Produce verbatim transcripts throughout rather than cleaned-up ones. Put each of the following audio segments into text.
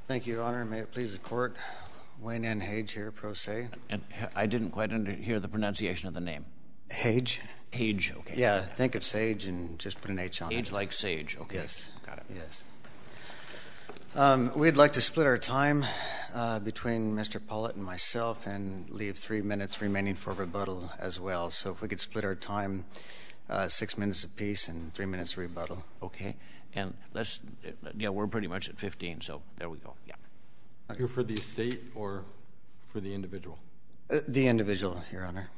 Thank you, Your Honor. May it please the Court. Wayne N. Hage here, pro se. And I didn't quite under, hear the pronunciation of the name. Hage? Hage, okay. Yeah, think of sage and just put an H on Hage it. Hage like sage, okay. Yes. Got it. Yes. Um, we'd like to split our time uh, between Mister Pollitt and myself and leave three minutes remaining for rebuttal as well. So if we could split our time, uh, six minutes apiece and three minutes rebuttal. Okay. And let's, yeah, we're pretty much at fifteen, so there we go. Yeah. You're for the estate or for the individual? Uh, the individual, Your Honor.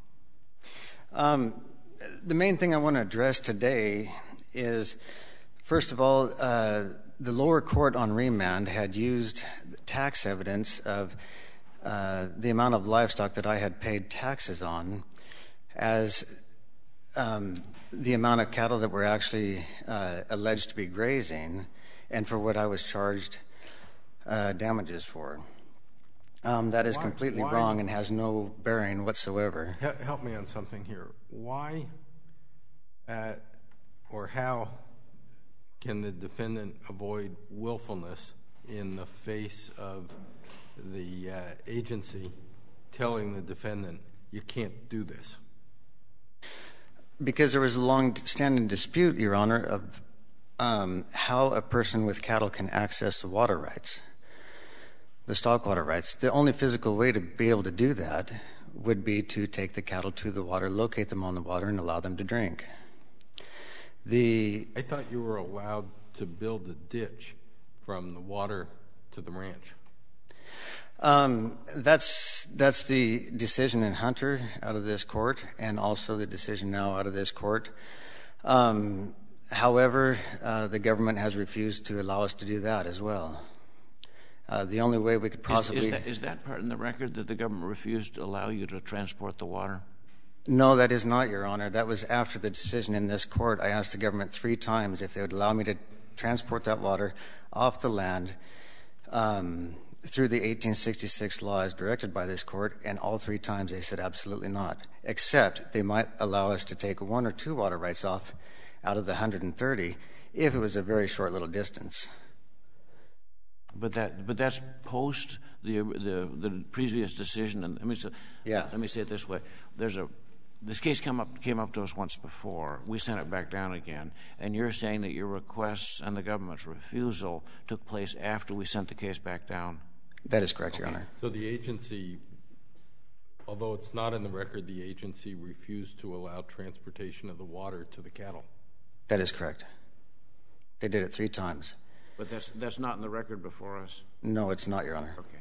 Um, the main thing I want to address today is, first of all, uh, the lower court on remand had used tax evidence of uh, the amount of livestock that I had paid taxes on as um, the amount of cattle that were actually uh, alleged to be grazing and for what I was charged uh, damages for. Um, that is why, completely why, wrong and has no bearing whatsoever. Help me on something here. Why uh, or how can the defendant avoid willfulness in the face of the uh, agency telling the defendant, you can't do this? Because there was a long-standing dispute, Your Honor, of um, how a person with cattle can access the water rights, the stock water rights. The only physical way to be able to do that would be to take the cattle to the water, locate them on the water, and allow them to drink. The I thought you were allowed to build a ditch from the water to the ranch. Um, that's that's the decision in Hunter out of this court, and also the decision now out of this court. Um, however, uh, the government has refused to allow us to do that as well. Uh, the only way we could possibly... Is, is, that, is that part in the record that the government refused to allow you to transport the water? No, that is not, Your Honor. That was after the decision in this court. I asked the government three times if they would allow me to transport that water off the land um, through the eighteen sixty-six law as directed by this court, and all three times they said absolutely not, except they might allow us to take one or two water rights off out of the one hundred thirty if it was a very short little distance. But that, but that's post the the, the previous decision. And let me say, yeah. let me say it this way: there's a this case come up came up to us once before. We sent it back down again, and you're saying that your requests and the government's refusal took place after we sent the case back down. That is correct, okay. Your Honor. So the agency, although it's not in the record, the agency refused to allow transportation of the water to the cattle. That is correct. They did it three times. But that's that's not in the record before us? No, it's not, Your Honor. Okay.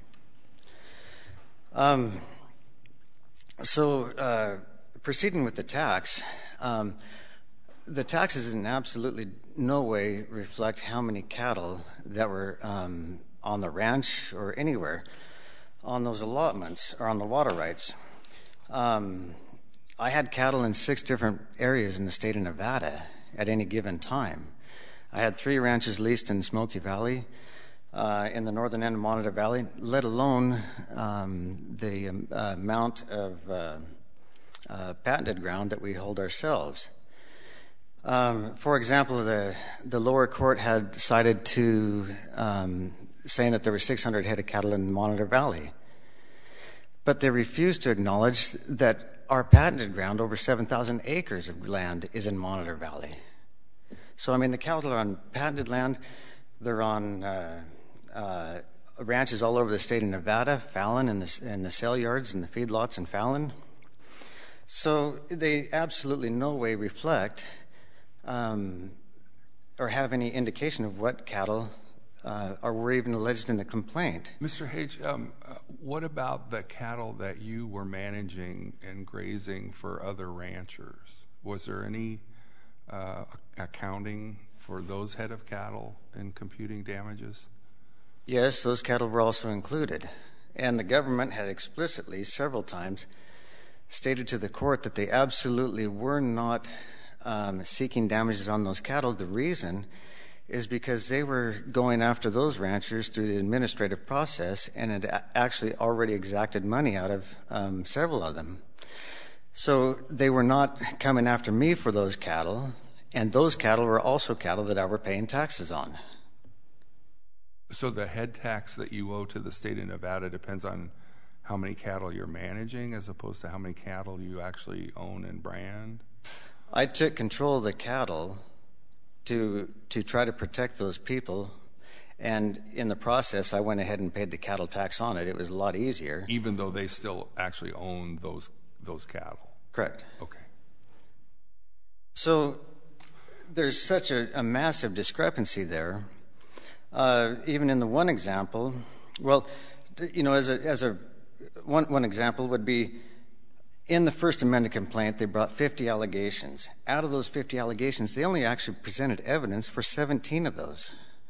Um, so, uh, proceeding with the tax, um, the taxes in absolutely no way reflect how many cattle that were um, on the ranch or anywhere on those allotments or on the water rights. Um, I had cattle in six different areas in the state of Nevada at any given time. I had three ranches leased in Smoky Valley, uh, in the northern end of Monitor Valley, let alone um, the um, uh, amount of uh, uh, patented ground that we hold ourselves. Um, for example, the the lower court had decided to, um, saying that there were six hundred head of cattle in Monitor Valley, but they refused to acknowledge that our patented ground, over seven thousand acres of land, is in Monitor Valley. So, I mean, the cattle are on patented land. They're on uh, uh, ranches all over the state of Nevada, Fallon, and the, and the sale yards and the feedlots in Fallon. So they absolutely no way reflect um, or have any indication of what cattle uh, are were even alleged in the complaint. Mister Hage, um, uh, what about the cattle that you were managing and grazing for other ranchers? Was there any Uh, accounting for those head of cattle in computing damages? Yes, those cattle were also included. And the government had explicitly several times stated to the court that they absolutely were not um, seeking damages on those cattle. The reason is because they were going after those ranchers through the administrative process and had actually already exacted money out of um, several of them. So they were not coming after me for those cattle, and those cattle were also cattle that I were paying taxes on. So the head tax that you owe to the state of Nevada depends on how many cattle you're managing as opposed to how many cattle you actually own and brand? I took control of the cattle to to try to protect those people, and in the process I went ahead and paid the cattle tax on it. It was a lot easier. Even though they still actually own those those cattle? Correct. Okay. So there's such a, a massive discrepancy there. Uh, even in the one example, well, you know, as a as a one one example would be, in the First Amendment complaint, they brought fifty allegations. Out of those fifty allegations, they only actually presented evidence for seventeen of those.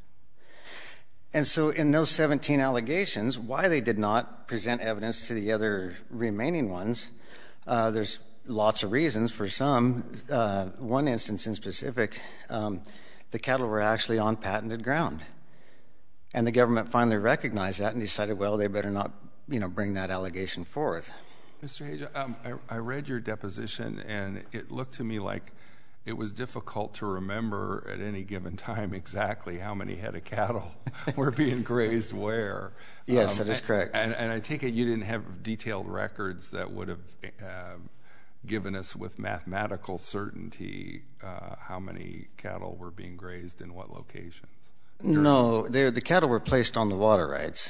And so in those seventeen allegations, why they did not present evidence to the other remaining ones, uh, there's lots of reasons. For some, uh, one instance in specific, um, the cattle were actually on patented ground. And the government finally recognized that and decided, well, they better not, you know, bring that allegation forth. Mister Hage, um, I, I read your deposition, and it looked to me like it was difficult to remember at any given time exactly how many head of cattle were being grazed where. Yes, um, that is correct. And, and I take it you didn't have detailed records that would have uh, given us with mathematical certainty uh, how many cattle were being grazed in what locations? No, they, the cattle were placed on the water rights.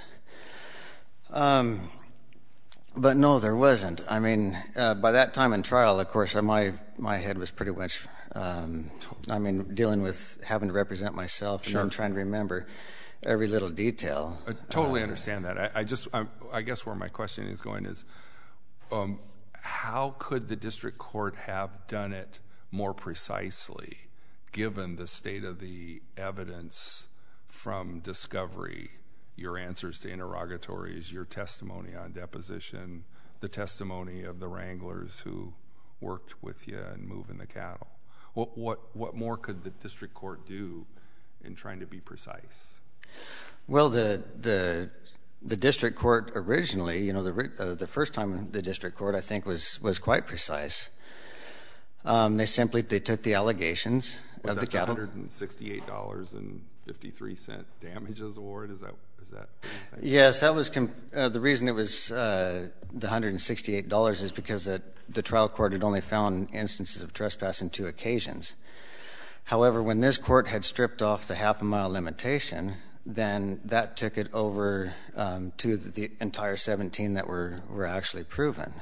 Um, but no, there wasn't. I mean, uh, by that time in trial, of course, my my head was pretty much, um, I mean, dealing with having to represent myself and Sure. then trying to remember every little detail. I totally uh, understand that. I, I just, I, I guess where my question is going is, um, how could the district court have done it more precisely, given the state of the evidence from discovery, your answers to interrogatories, your testimony on deposition, the testimony of the wranglers who worked with you and moving the cattle? What what what more could the district court do in trying to be precise? Well, the the the district court originally, you know, the uh, the first time the district court, I think, was was quite precise. Um, they simply they took the allegations was of that the cattle. one hundred sixty-eight dollars and fifty-three cent damages award. Is that is that? What you think? Yes, that was com- uh, the reason it was uh, the one hundred sixty-eight dollars is because the, the trial court had only found instances of trespass in two occasions. However, when this court had stripped off the half a mile limitation, then that took it over um, to the, the entire seventeen that were were actually proven.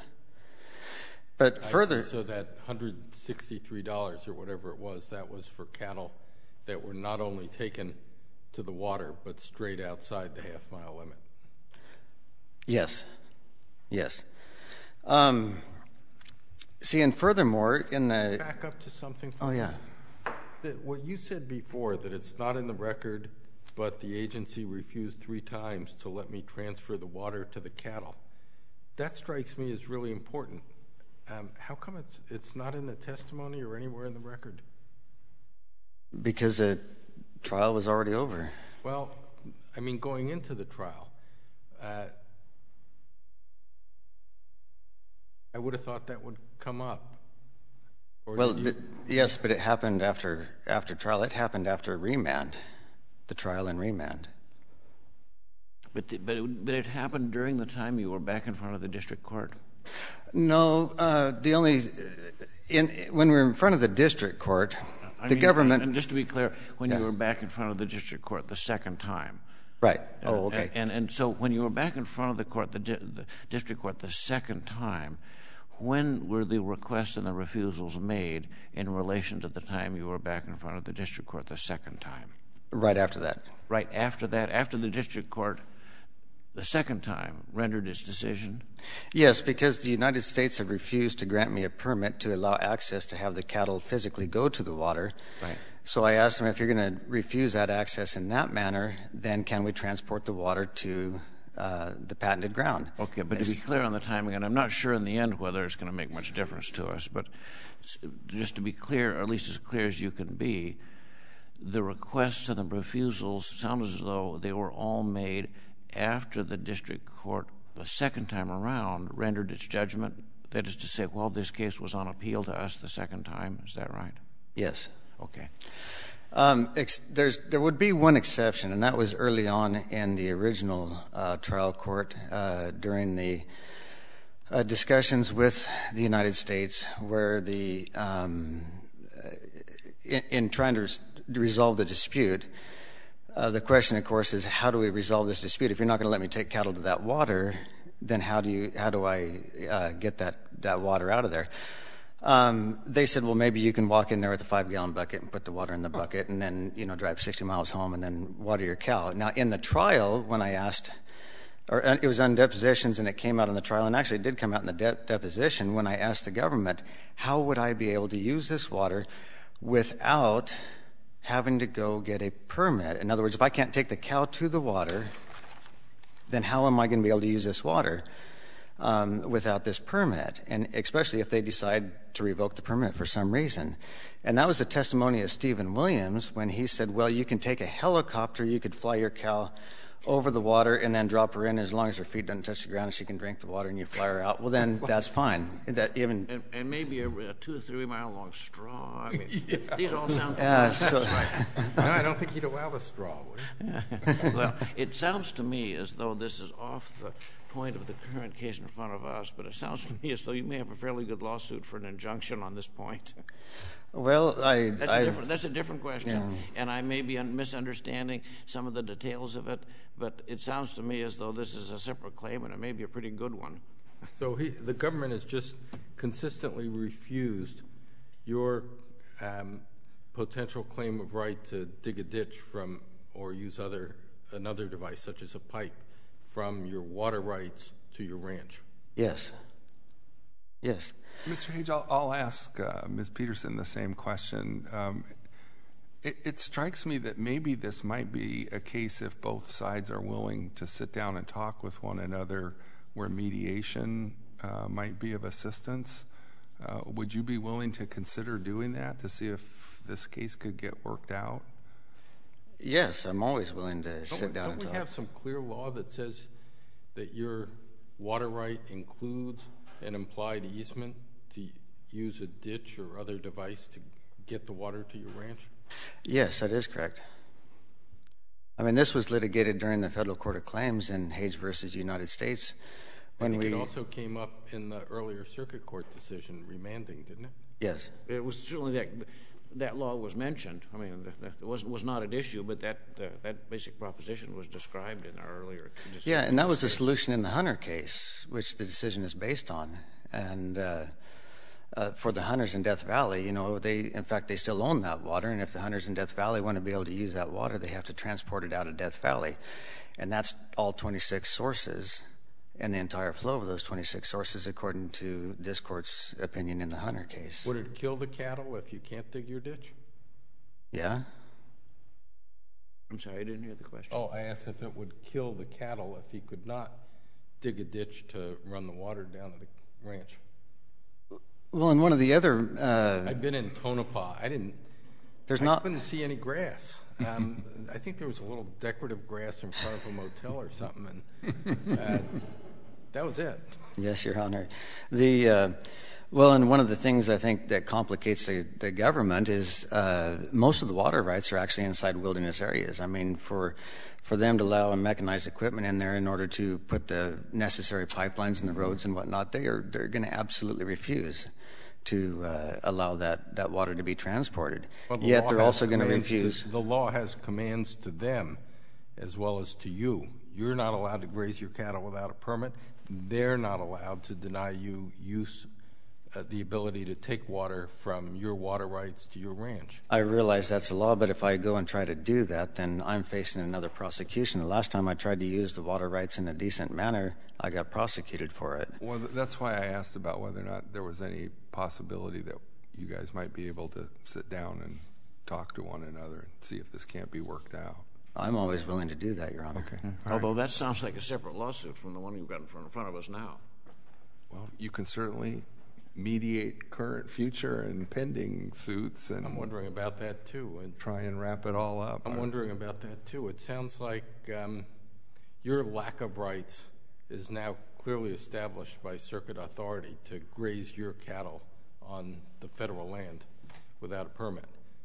But I further, see. So that one hundred sixty-three dollars or whatever it was, that was for cattle that were not only taken to the water, but straight outside the half-mile limit. yes, yes. Um, see, and furthermore, in the Back up to something. For oh yeah, the, what you said before, that it's not in the record, but the agency refused three times to let me transfer the water to the cattle. That strikes me as really important. Um, how come it's it's not in the testimony or anywhere in the record? because the trial was already over. Well, I mean, going into the trial, uh, I would have thought that would come up. Or Well, did you- th- yes, but it happened after after trial. It happened after remand, the trial and remand. But, the, but, it, but it happened during the time you were back in front of the district court. No, uh, the only in when we were in front of the district court, I the mean, government. And just to be clear, when Yeah. you were back in front of the district court the second time. Right. Uh, Oh, okay. And, and and so when you were back in front of the court, the, di- the district court the second time, when were the requests and the refusals made in relation to the time you were back in front of the district court the second time? Right after that. Right after that, after the district court the second time rendered its decision? Yes, because the United States had refused to grant me a permit to allow access to have the cattle physically go to the water. Right. So I asked them, if you're going to refuse that access in that manner, then can we transport the water to uh, the patented ground? Okay, but to be clear on the timing, and I'm not sure in the end whether it's going to make much difference to us, but s- just to be clear, or at least as clear as you can be, the requests and the refusals sound as though they were all made after the district court the second time around rendered its judgment. That is to say, well, this case was on appeal to us the second time. Is that right? Yes. Okay. Um, ex- there's, there would be one exception, and that was early on in the original uh, trial court uh, during the uh, discussions with the United States, where the um, in, in trying to res- resolve the dispute, uh, the question, of course, is how do we resolve this dispute? If you're not going to let me take cattle to that water, then how do you how do I uh, get that, that water out of there? Um, they said, well, maybe you can walk in there with a five-gallon bucket and put the water in the bucket and then, you know, drive sixty miles home and then water your cow. Now, in the trial, when I asked, or uh, it was on depositions and it came out in the trial, and actually it did come out in the de- deposition, when I asked the government, how would I be able to use this water without having to go get a permit? In other words, if I can't take the cow to the water, then how am I going to be able to use this water um, without this permit? And especially if they decide to revoke the permit for some reason. And that was the testimony of Stephen Williams when he said, well, you can take a helicopter, you could fly your cow over the water and then drop her in as long as her feet don't touch the ground and she can drink the water and you fly her out. Well, then that's fine. That even and, and maybe a, a two or three mile long straw. I mean, yeah. These all sound yeah, so, right. No, I don't think you'd allow the straw, would you? Well, it sounds to me as though this is off the point of the current case in front of us, but it sounds to me as though you may have a fairly good lawsuit for an injunction on this point. Well, I... That's, I, a, different, that's a different question, yeah. and I may be misunderstanding some of the details of it, but it sounds to me as though this is a separate claim, and it may be a pretty good one. So he, the government has just consistently refused your um, potential claim of right to dig a ditch from or use other another device, such as a pipe, from your water rights to your ranch. Yes. Yes. Mister Hage, I'll, I'll ask uh, Miz Peterson the same question. Um, it, it strikes me that maybe this might be a case if both sides are willing to sit down and talk with one another where mediation uh, might be of assistance. Uh, would you be willing to consider doing that to see if this case could get worked out? Yes, I'm always willing to Don't sit we, down don't and we talk. have some clear law that says that your water right includes an implied easement to use a ditch or other device to get the water to your ranch? Yes, that is correct. I mean, this was litigated during the Federal Court of Claims in Hage versus United States. When I think we, it also came up in the earlier circuit court decision remanding, didn't it? Yes. It was certainly that that law was mentioned. I mean, it was was not at issue, but that uh, that basic proposition was described in our earlier decision. Yeah, and that was the solution in the Hunter case, which the decision is based on. And uh, uh, for the hunters in Death Valley, you know, they in fact they still own that water, and if the hunters in Death Valley want to be able to use that water, they have to transport it out of Death Valley, and that's all twenty-six sources. And the entire flow of those twenty-six sources, according to this court's opinion in the Hunter case. Would it kill the cattle if you can't dig your ditch? Yeah? I'm sorry, I didn't hear the question. Oh, I asked if it would kill the cattle if he could not dig a ditch to run the water down to the ranch. Well, and one of the other... Uh, I've been in Tonopah. I didn't... There's I not... couldn't see any grass. Um, I think there was a little decorative grass in front of a motel or something, and uh, that was it. Yes, Your Honor. The uh, well, and one of the things I think that complicates the, the government is uh, most of the water rights are actually inside wilderness areas. I mean, for for them to allow mechanized equipment in there in order to put the necessary pipelines in the roads and whatnot, they are they're going to absolutely refuse to uh, allow that, that water to be transported. Well, the Yet law they're has also going to commands refuse. To, the law has commands to them as well as to you. You're not allowed to graze your cattle without a permit. They're not allowed to deny you use, uh, the ability to take water from your water rights to your ranch. I realize that's a law, but if I go and try to do that, then I'm facing another prosecution. The last time I tried to use the water rights in a decent manner, I got prosecuted for it. Well, that's why I asked about whether or not there was any possibility that you guys might be able to sit down and talk to one another and see if this can't be worked out. I'm always willing to do that, Your Honor. Okay. Although right. That sounds like a separate lawsuit from the one you've got in front, in front of us now. Well, you can certainly mediate current, future, and pending suits. And I'm wondering about that, too. And try and wrap it all up. I'm wondering about that, too. It sounds like um, your lack of rights is now clearly established by circuit authority to graze your cattle on the federal land without a permit.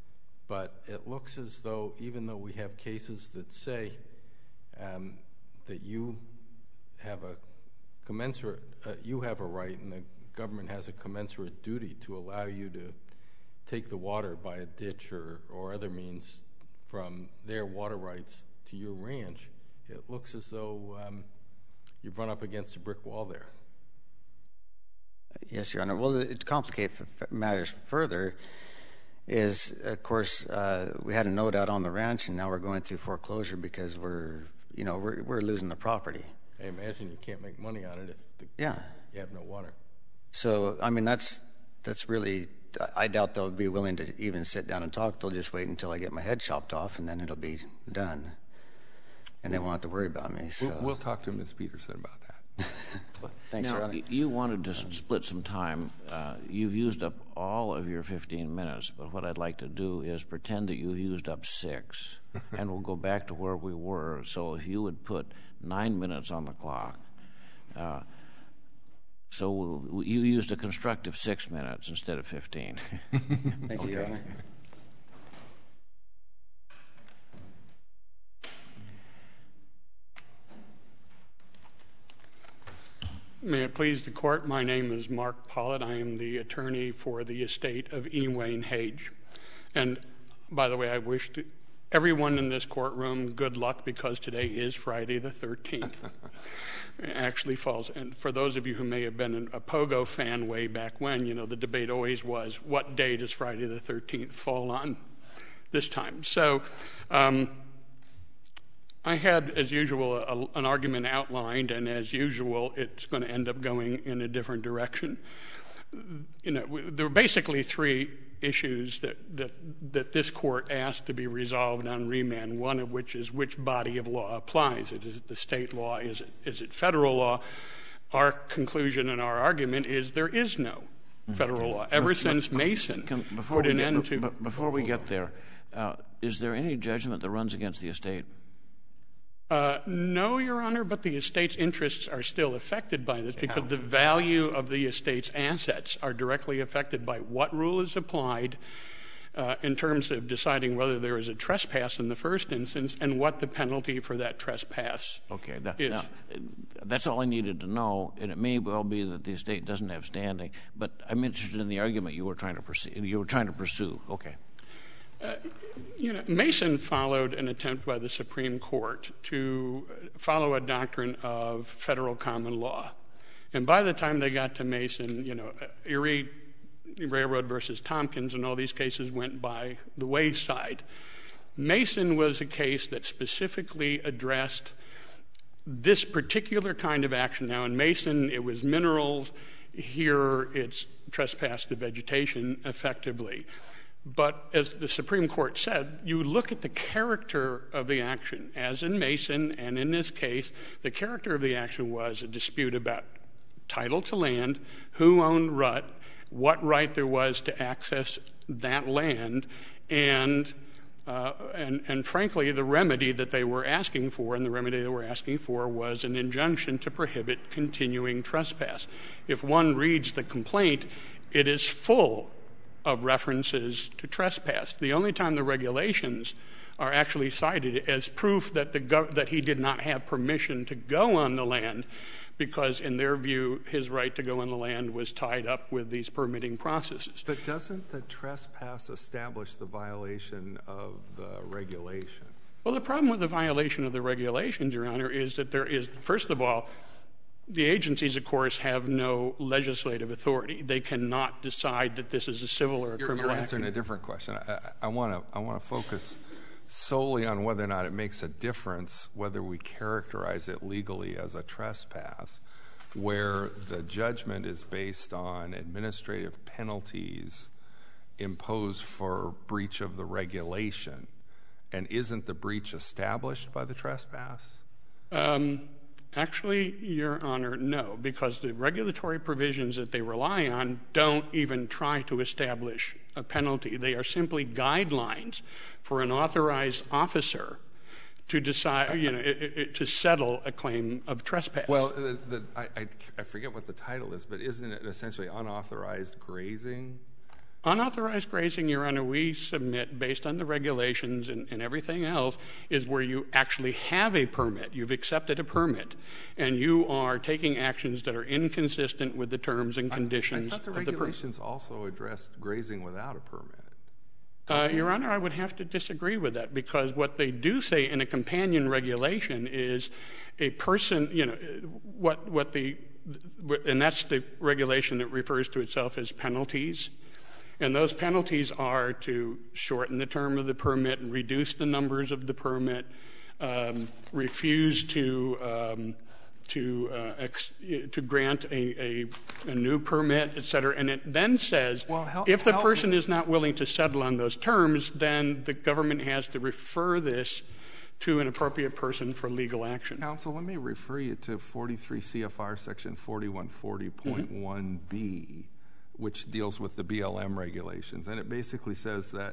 but it looks as though, even though we have cases that say um, that you have a commensurate, uh, you have a right and the government has a commensurate duty to allow you to take the water by a ditch or, or other means from their water rights to your ranch, it looks as though um, you've run up against a brick wall there. Yes, Your Honor. Well, to complicate matters further is, of course, uh, we had a note out on the ranch, and now we're going through foreclosure because we're, you know, we're, we're losing the property. I imagine you can't make money on it if the, yeah. you have no water. So, I mean, that's that's really, I doubt they'll be willing to even sit down and talk. They'll just wait until I get my head chopped off, and then it'll be done. And they won't have to worry about me. So. We'll, we'll talk to Miz Peterson about that. Thanks, now, Your Honor. You wanted to split some time. Uh, you've used up all of your fifteen minutes, but what I'd like to do is pretend that you've used up six, and we'll go back to where we were. So if you would put nine minutes on the clock, uh, so we'll, you used a constructive six minutes instead of fifteen. Thank you, Your Honor. May it please the court, my name is Mark Pollitt. I am the attorney for the estate of E. Wayne Hage. And by the way, I wish to everyone in this courtroom good luck because today is Friday the thirteenth. It actually falls, and for those of you who may have been a Pogo fan way back when, you know, the debate always was, what day does Friday the thirteenth fall on this time? So, um, I had, as usual, a, an argument outlined, and as usual, it's going to end up going in a different direction. You know, there are basically three issues that, that, that this court asked to be resolved on remand, one of which is which body of law applies. Is it the state law? Is it, is it federal law? Our conclusion and our argument is there is no federal law. Ever since Mason Can, put an get, end to... b- before we get there, uh, is there any judgment that runs against the estate? Uh, no, Your Honor, but the estate's interests are still affected by this because the value of the estate's assets are directly affected by what rule is applied uh, in terms of deciding whether there is a trespass in the first instance and what the penalty for that trespass okay, that, is. Now, that's all I needed to know, and it may well be that the estate doesn't have standing, but I'm interested in the argument you were trying to pursue. You were trying to pursue. Okay. Uh, you know, Mason followed an attempt by the Supreme Court to follow a doctrine of federal common law. And by the time they got to Mason, you know, Erie Railroad versus Tompkins and all these cases went by the wayside. Mason was a case that specifically addressed this particular kind of action. Now, in Mason, it was minerals. Here, it's trespass to vegetation effectively. But as the Supreme Court said, you look at the character of the action. As in Mason and in this case, the character of the action was a dispute about title to land, who owned what, what right there was to access that land, and, uh, and, and frankly, the remedy that they were asking for, and the remedy they were asking for was an injunction to prohibit continuing trespass. If one reads the complaint, it is full of references to trespass. The only time the regulations are actually cited as proof that the gov- that he did not have permission to go on the land because, in their view, his right to go on the land was tied up with these permitting processes. But doesn't the trespass establish the violation of the regulation? Well, the problem with the violation of the regulations, Your Honor, is that there is, first of all, the agencies, of course, have no legislative authority. They cannot decide that this is a civil or a You're, criminal you're answering action. a different question. I want to I want to focus solely on whether or not it makes a difference whether we characterize it legally as a trespass, where the judgment is based on administrative penalties imposed for breach of the regulation. And isn't the breach established by the trespass? Um, actually, Your Honor, no, because the regulatory provisions that they rely on don't even try to establish a penalty. They are simply guidelines for an authorized officer to decide, you know, it, it, to settle a claim of trespass. Well, the, the, I, I, I forget what the title is, but isn't it essentially unauthorized grazing? Unauthorized grazing, Your Honor, we submit based on the regulations and, and everything else is where you actually have a permit. You've accepted a permit, and you are taking actions that are inconsistent with the terms and conditions I, I thought the of the permit. regulations also addressed grazing without a permit. Uh, Your Honor, I would have to disagree with that because what they do say in a companion regulation is a person, you know, what, what the, and that's the regulation that refers to itself as penalties. And those penalties are to shorten the term of the permit and reduce the numbers of the permit, um, refuse to um, to uh, ex- to grant a, a, a new permit, et cetera. And it then says well, how, if the how, person is not willing to settle on those terms, then the government has to refer this to an appropriate person for legal action. Counsel, let me refer you to forty-three C F R section forty-one forty point one B, mm-hmm. which deals with the B L M regulations. And it basically says that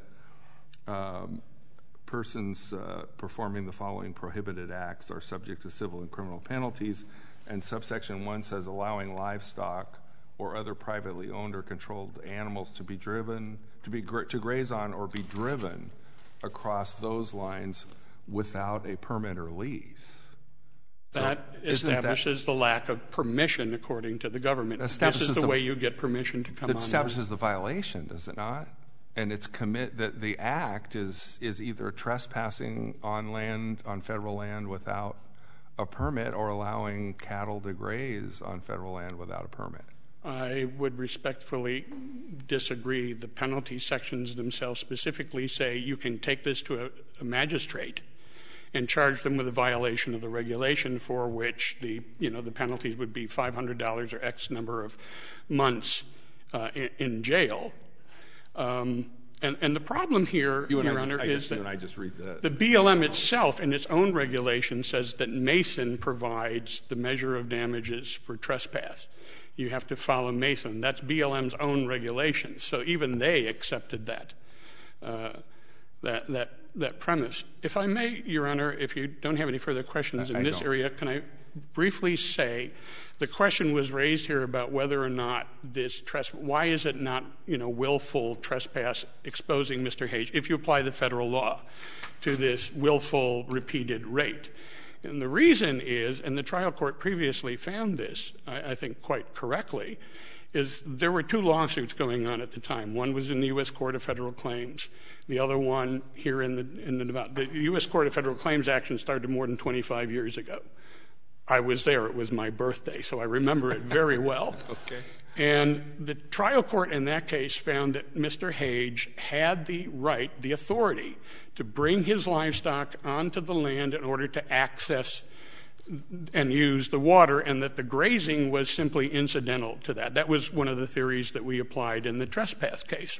um, persons uh, performing the following prohibited acts are subject to civil and criminal penalties. And subsection one says allowing livestock or other privately owned or controlled animals to be driven, to be gra- to graze on or be driven across those lines without a permit or lease. That so establishes that, the lack of permission according to the government. This is the, the way you get permission to come on. It establishes the violation, does it not? And it's commit that the act is is either trespassing on land, on federal land without a permit, or allowing cattle to graze on federal land without a permit. I would respectfully disagree. The penalty sections themselves specifically say you can take this to a, a magistrate and charge them with a violation of the regulation, for which the you know the penalties would be five hundred dollars or X number of months uh, in, in jail. Um, and, and the problem here, you and Your I Honor, just, is you that and I just read that. the B L M itself, in its own regulation, says that Mason provides the measure of damages for trespass. You have to follow Mason. That's B L M's own regulation. So even they accepted that uh, that that that premise. If I may, Your Honor, if you don't have any further questions in I this don't. area, can I briefly say the question was raised here about whether or not this trespass, why is it not, you know, willful trespass exposing Mister Hage, if you apply the federal law to this willful repeated rate? And the reason is, and the trial court previously found this, I, I think quite correctly, is there were two lawsuits going on at the time. One was in the U S Court of Federal Claims. The other one here in the in the Nevada. The U S Court of Federal Claims action started more than twenty-five years ago. I was there. It was my birthday, so I remember it very well. Okay. And the trial court in that case found that Mister Hage had the right, the authority, to bring his livestock onto the land in order to access and use the water, and that the grazing was simply incidental to that. That was one of the theories that we applied in the trespass case.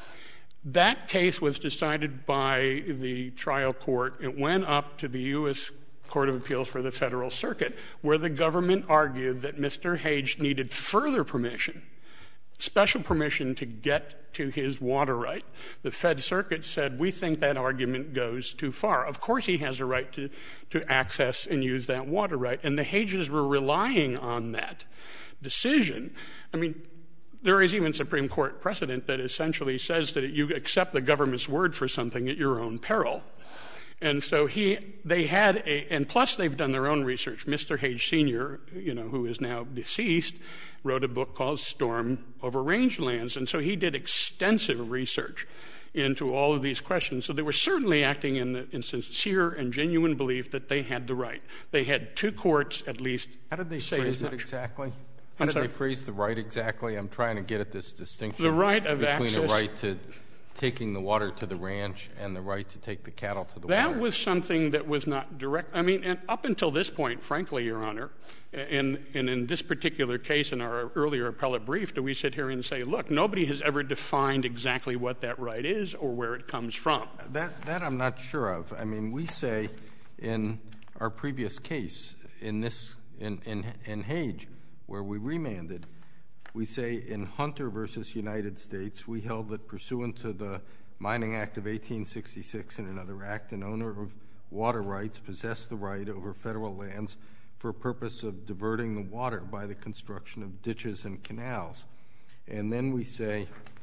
That case was decided by the trial court. It went up to the U S Court of Appeals for the Federal Circuit, where the government argued that Mister Hage needed further permission, special permission to get to his water right. The Fed Circuit said, we think that argument goes too far. Of course he has a right to, to access and use that water right, and the Hages were relying on that decision. I mean, there is even Supreme Court precedent that essentially says that you accept the government's word for something at your own peril. And so he, they had a, and plus they've done their own research. Mister Hage Senior, you know, who is now deceased, wrote a book called Storm Over Rangelands. And so he did extensive research into all of these questions. So they were certainly acting in, the, in sincere and genuine belief that they had the right. They had two courts at least. How did they say phrase as it much. exactly? How I'm did sorry? they phrase the right exactly? I'm trying to get at this distinction The right of between access. the right to taking the water to the ranch and the right to take the cattle to the That water. was something that was not direct. I mean, and up until this point, frankly, Your Honor, and, and in this particular case in our earlier appellate brief, do we sit here and say, look, nobody has ever defined exactly what that right is or where it comes from. That, that I'm not sure of. I mean, we say in our previous case, in this, in, in, in Hage, where we remanded, we say in Hunter versus United States, we held that pursuant to the Mining Act of eighteen sixty-six and another act, an owner of water rights possessed the right over federal lands for purpose of diverting the water by the construction of ditches and canals. And then we say,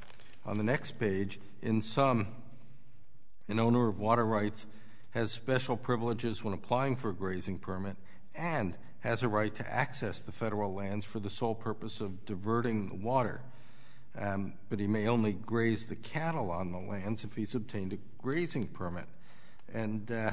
on the next page, in sum, an owner of water rights has special privileges when applying for a grazing permit and has a right to access the federal lands for the sole purpose of diverting the water. Um, but he may only graze the cattle on the lands if he's obtained a grazing permit. And uh,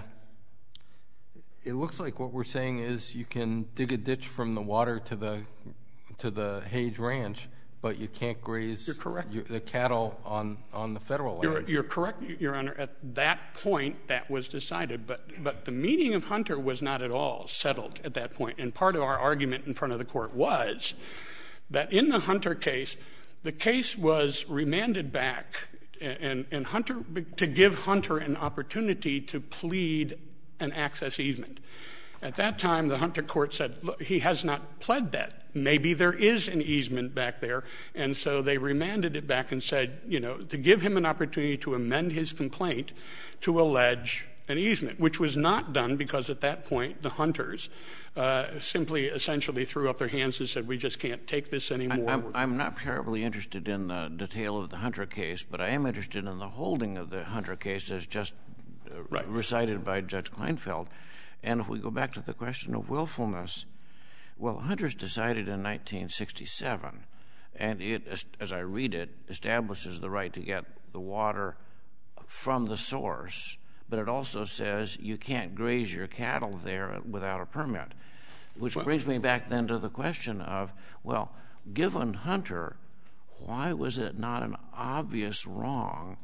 it looks like what we're saying is you can dig a ditch from the water to the to the Hage Ranch, but you can't graze You're correct. Your, the cattle on, on the federal You're, land. you're correct, Your Honor. At that point, that was decided. But, but the meaning of Hunter was not at all settled at that point. And part of our argument in front of the court was that in the Hunter case, the case was remanded back and, and Hunter to give Hunter an opportunity to plead an access easement. At that time, the Hunter court said, look, he has not pled that. Maybe there is an easement back there. And so they remanded it back and said, you know, to give him an opportunity to amend his complaint to allege an easement, which was not done because at that point the Hunters uh, simply essentially threw up their hands and said, we just can't take this anymore. I, I'm, I'm not terribly interested in the detail of the Hunter case, but I am interested in the holding of the Hunter case as just uh, Right. recited by Judge Kleinfeld. And if we go back to the question of willfulness, well, Hunter's decided in nineteen sixty-seven, and it, as, as I read it, establishes the right to get the water from the source, but it also says you can't graze your cattle there without a permit, which well, brings me back then to the question of, well, given Hunter, why was it not an obvious wrong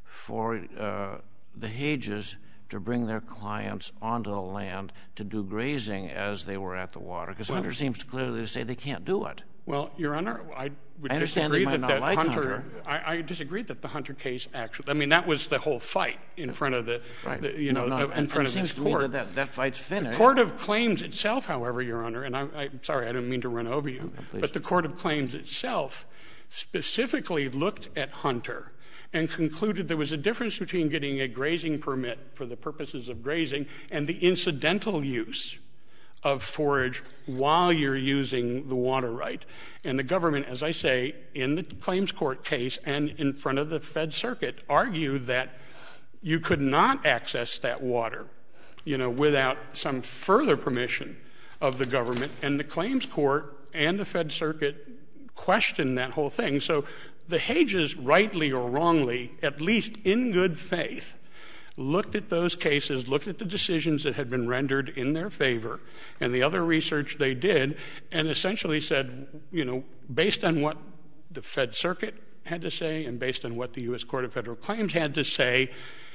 for uh, the Hages to bring their clients onto the land to do grazing as they were at the water? Because well, Hunter seems to clearly say they can't do it. Well, Your Honor, I would I understand disagree they might that, not that like Hunter, Hunter. I, I disagree that the Hunter case actually, I mean, that was the whole fight in front of the, right. the you no, know, no, in front it of this seems to me court. that, that that fight's finished. The Court of Claims itself, however, Your Honor, and I, I'm sorry, I didn't mean to run over you, no, but the Court of Claims itself specifically looked at Hunter and concluded there was a difference between getting a grazing permit for the purposes of grazing and the incidental use of forage while you're using the water right. And the government, as I say, in the claims court case and in front of the Fed Circuit, argued that you could not access that water, you know, without some further permission of the government. And the claims court and the Fed Circuit questioned that whole thing. So the Hages, rightly or wrongly, at least in good faith, looked at those cases, looked at the decisions that had been rendered in their favor and the other research they did, and essentially said, you know, based on what the Fed Circuit had to say and based on what the U S Court of Federal Claims had to say,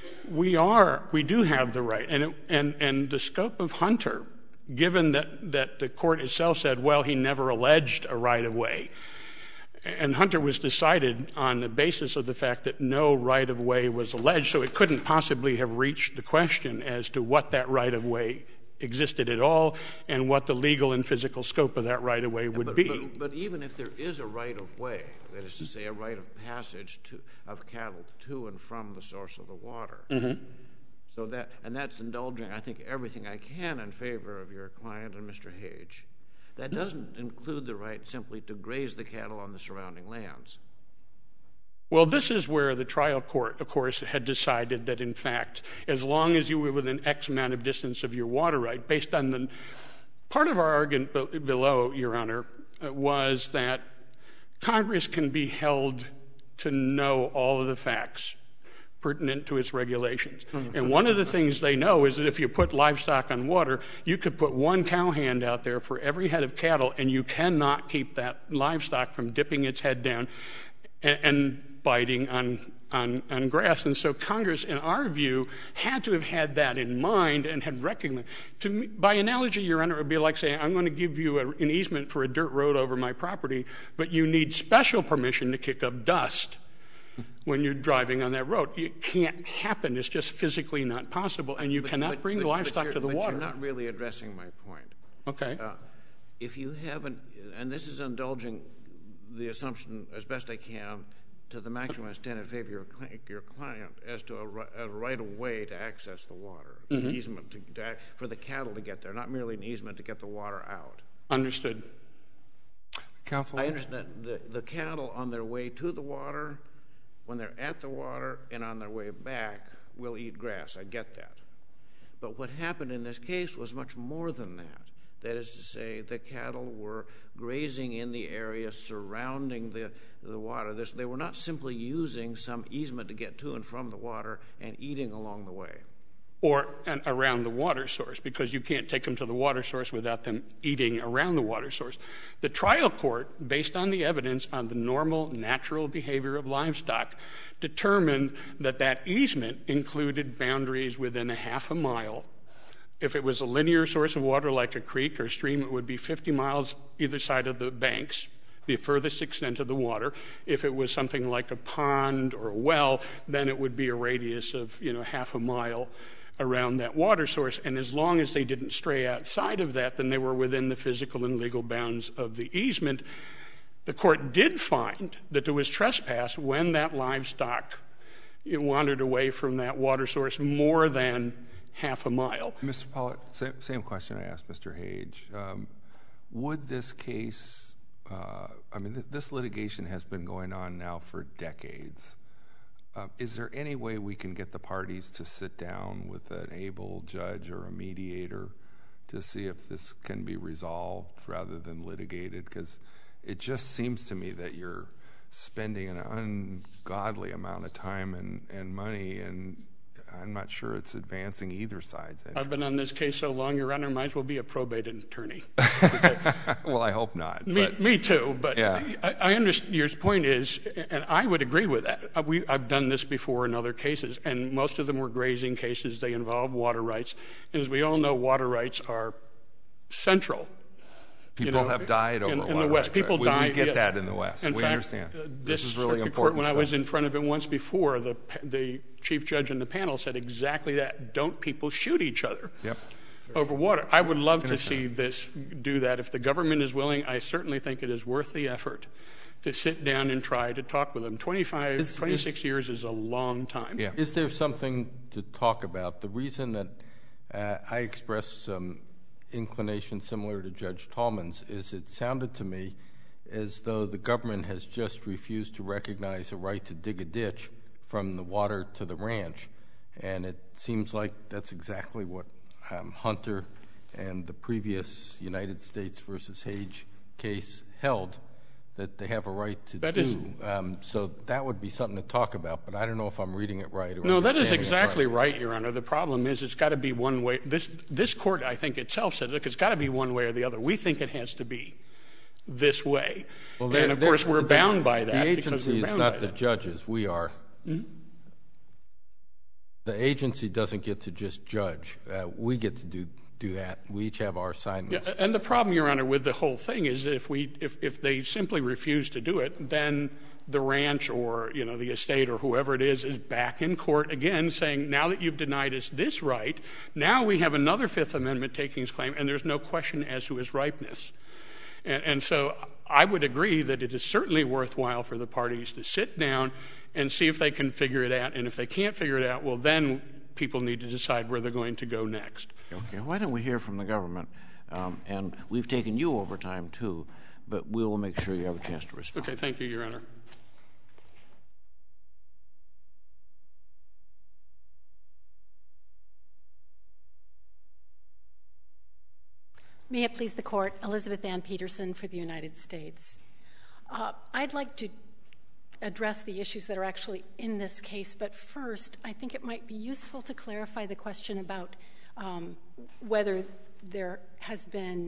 we are, we do have the right. And, it, and, and the scope of Hunter, given that, that the court itself said, well, he never alleged a right-of-way, and Hunter was decided on the basis of the fact that no right-of-way was alleged, so it couldn't possibly have reached the question as to what that right-of-way existed at all and what the legal and physical scope of that right-of-way would but, be. But, but even if there is a right-of-way, that is to say a right of passage to, of cattle to and from the source of the water, mm-hmm. so that, and that's indulging, I think, everything I can in favor of your client and Mister Hage. That doesn't include the right simply to graze the cattle on the surrounding lands. Well, this is where the trial court, of course, had decided that, in fact, as long as you were within X amount of distance of your water right, based on the part of our argument below, Your Honor, uh, was that Congress can be held to know all of the facts pertinent to its regulations. Mm-hmm. And one of the things they know is that if you put livestock on water, you could put one cow hand out there for every head of cattle, and you cannot keep that livestock from dipping its head down and, and biting on, on, on grass. And so Congress, in our view, had to have had that in mind and had recognized. To me, by analogy, Your Honor, it would be like saying, I'm going to give you a, an easement for a dirt road over my property, but you need special permission to kick up dust when you're driving on that road. It can't happen. It's just physically not possible, and you but, cannot but, bring but, the livestock but to the but water. You're not really addressing my point. Okay. Uh, if you haven't, and this is indulging the assumption as best I can to the maximum extent in favor of your client as to a, a right of way to access the water, mm-hmm. an easement to, to, for the cattle to get there, not merely an easement to get the water out. Understood. Counsel? I understand the, the cattle on their way to the water when they're at the water and on their way back will eat grass. I get that. But what happened in this case was much more than that. That is to say, the cattle were grazing in the area surrounding the, the water. This, they were not simply using some easement to get to and from the water and eating along the way. Or and around the water source, because you can't take them to the water source without them eating around the water source. The trial court, based on the evidence on the normal, natural behavior of livestock, determined that that easement included boundaries within a half a mile. If it was a linear source of water like a creek or stream, it would be fifty miles either side of the banks, the furthest extent of the water. If it was something like a pond or a well, then it would be a radius of, you know, half a mile around that water source. And as long as they didn't stray outside of that, then they were within the physical and legal bounds of the easement. The court did find that there was trespass when that livestock wandered away from that water source more than half a mile. Mister Pollack, same, same question I asked Mister Hage. Um, would this case, uh, I mean, th- this litigation has been going on now for decades. Uh, is there any way we can get the parties to sit down with an able judge or a mediator to see if this can be resolved rather than litigated? Because it just seems to me that you're spending an ungodly amount of time and, and money, and I'm not sure it's advancing either side's interest. I've been on this case so long, Your Honor, might as well be a probate attorney. Well, I hope not. Me, but, me too, but yeah. I, I understand. Your point is, and I would agree with that. We, I've done this before in other cases, and most of them were grazing cases. They involve water rights. And as we all know, water rights are central. People you know, have died over in, water in the West. rights. People we, die. We get yeah. that in the West. In we fact, understand. Uh, this, this is really important. important Court, when stuff. I was in front of it once before, the the chief judge and the panel said exactly that. Don't people shoot each other yep. over water? I would love to see this do that. If the government is willing, I certainly think it is worth the effort to sit down and try to talk with them. twenty-five, is, twenty-six is, years is a long time. Yeah. Is there something to talk about? The reason that uh, I expressed some inclination similar to Judge Tallman's is it sounded to me as though the government has just refused to recognize a right to dig a ditch from the water to the ranch. And it seems like that's exactly what um, Hunter and the previous United States versus Hage case held, that they have a right to that do. Um, so that would be something to talk about, but I don't know if I'm reading it right or No, that is understanding it exactly right. right, Your Honor. The problem is it's got to be one way. This this court, I think itself said, look, it's got to be one way or the other. We think it has to be this way. Well, and, of course, we're the, bound by that. The because agency we're is bound not by the that. judges. We are. Mm-hmm. The agency doesn't get to just judge. Uh, we get to do do that. We each have our assignments. Yeah, and the problem, Your Honor, with the whole thing is that if we if, if they simply refuse to do it, then the ranch or, you know, the estate or whoever it is is back in court again saying, now that you've denied us this right, now we have another Fifth Amendment takings claim, and there's no question as to its ripeness. And, and so I would agree that it is certainly worthwhile for the parties to sit down and see if they can figure it out. And if they can't figure it out, well, then people need to decide where they're going to go next. Okay, why don't we hear from the government? Um, and we've taken you over time, too, but we will make sure you have a chance to respond. Okay, thank you, Your Honor. May it please the Court, Elizabeth Ann Peterson for the United States. Uh, I'd like to address the issues that are actually in this case, but first, I think it might be useful to clarify the question about um, whether there has been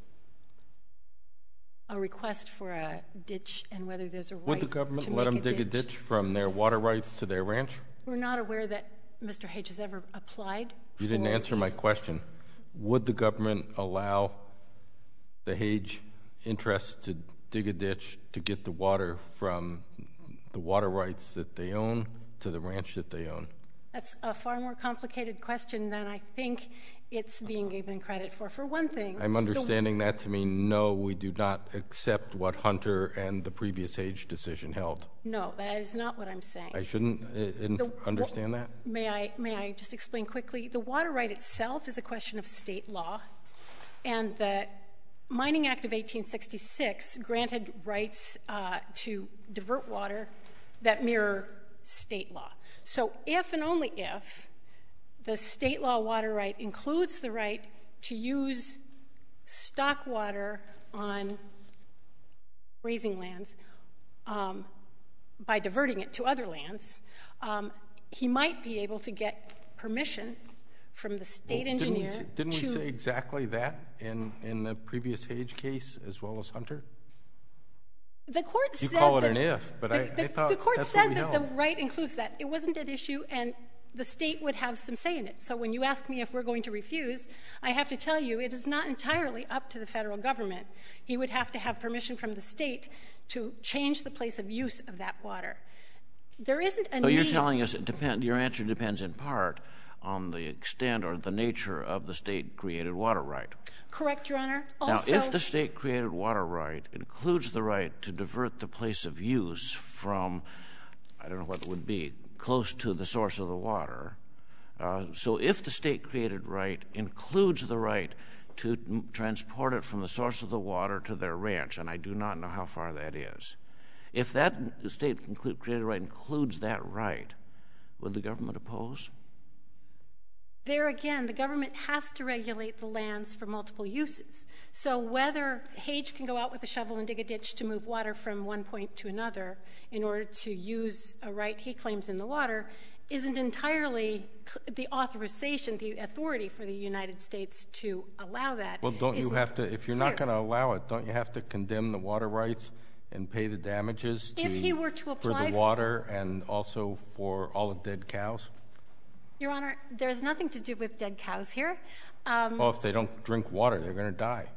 a request for a ditch and whether there's a right to Would the government make let them a dig ditch. a ditch from their water rights to their ranch? We're not aware that Mister Hage has ever applied. You didn't for answer my these- question. Would the government allow the Hage interest to dig a ditch to get the water from the water rights that they own to the ranch that they own? That's a far more complicated question than I think it's being given credit for. For one thing, I'm understanding that to mean no, we do not accept what Hunter and the previous Hage decision held. No, that is not what I'm saying. I shouldn't uh, in- The- understand that? May I, may I just explain quickly? The water right itself is a question of state law, and the Mining Act of eighteen sixty-six granted rights uh, to divert water that mirror state law. So if and only if the state law water right includes the right to use stock water on grazing lands um, by diverting it to other lands, um, he might be able to get permission from the state well, engineer. Didn't we, didn't to, we say exactly that in, in the previous Hage case as well as Hunter? The court you said call it that, an if, but the, I, the, I thought the court that's said what we that held. the right includes that. It wasn't at issue, and the state would have some say in it. So when you ask me if we're going to refuse, I have to tell you it is not entirely up to the federal government. He would have to have permission from the state to change the place of use of that water. There isn't a so need. you're telling us it depend, your answer depends in part on the extent or the nature of the state-created water right. Correct, Your Honor. Also, now, if the state-created water right includes the right to divert the place of use from, I don't know what it would be, close to the source of the water, uh, so if the state-created right includes the right to m- transport it from the source of the water to their ranch, and I do not know how far that is, if that state-created right includes that right, would the government oppose? There again, the government has to regulate the lands for multiple uses. So whether Hage can go out with a shovel and dig a ditch to move water from one point to another in order to use a right he claims in the water isn't entirely the authorization, the authority for the United States to allow that. Well, don't you have to, if you're not clear. going to allow it, don't you have to condemn the water rights and pay the damages to, If he were to for apply the water and also for all the dead cows? Your Honor, there's nothing to do with dead cows here. Um, Well, if they don't drink water, they're going to die.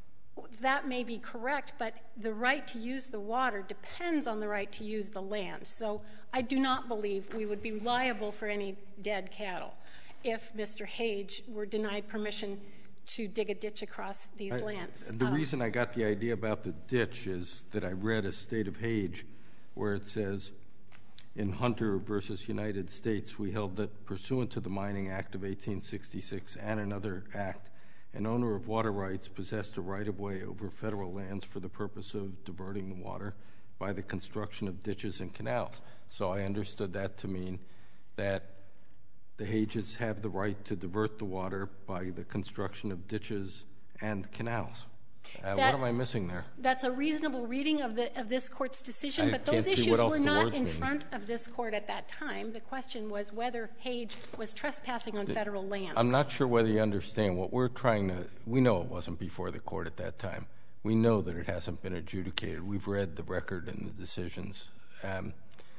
That may be correct, but the right to use the water depends on the right to use the land. So I do not believe we would be liable for any dead cattle if Mister Hage were denied permission to dig a ditch across these I, lands. The um, reason I got the idea about the ditch is that I read a State of Hage where it says, in Hunter versus United States, we held that pursuant to the Mining Act of eighteen sixty-six and another act, an owner of water rights possessed a right-of-way over federal lands for the purpose of diverting the water by the construction of ditches and canals. So I understood that to mean that the Hages have the right to divert the water by the construction of ditches and canals. Uh, That- what am I missing there? That's a reasonable reading of the of this court's decision, I but those can't see issues what else were the not words in mean. front of this court at that time. The question was whether Hage was trespassing on federal lands. I'm not sure whether you understand. What we're trying to, we know it wasn't before the court at that time. We know that it hasn't been adjudicated. We've read the record and the decisions. Um,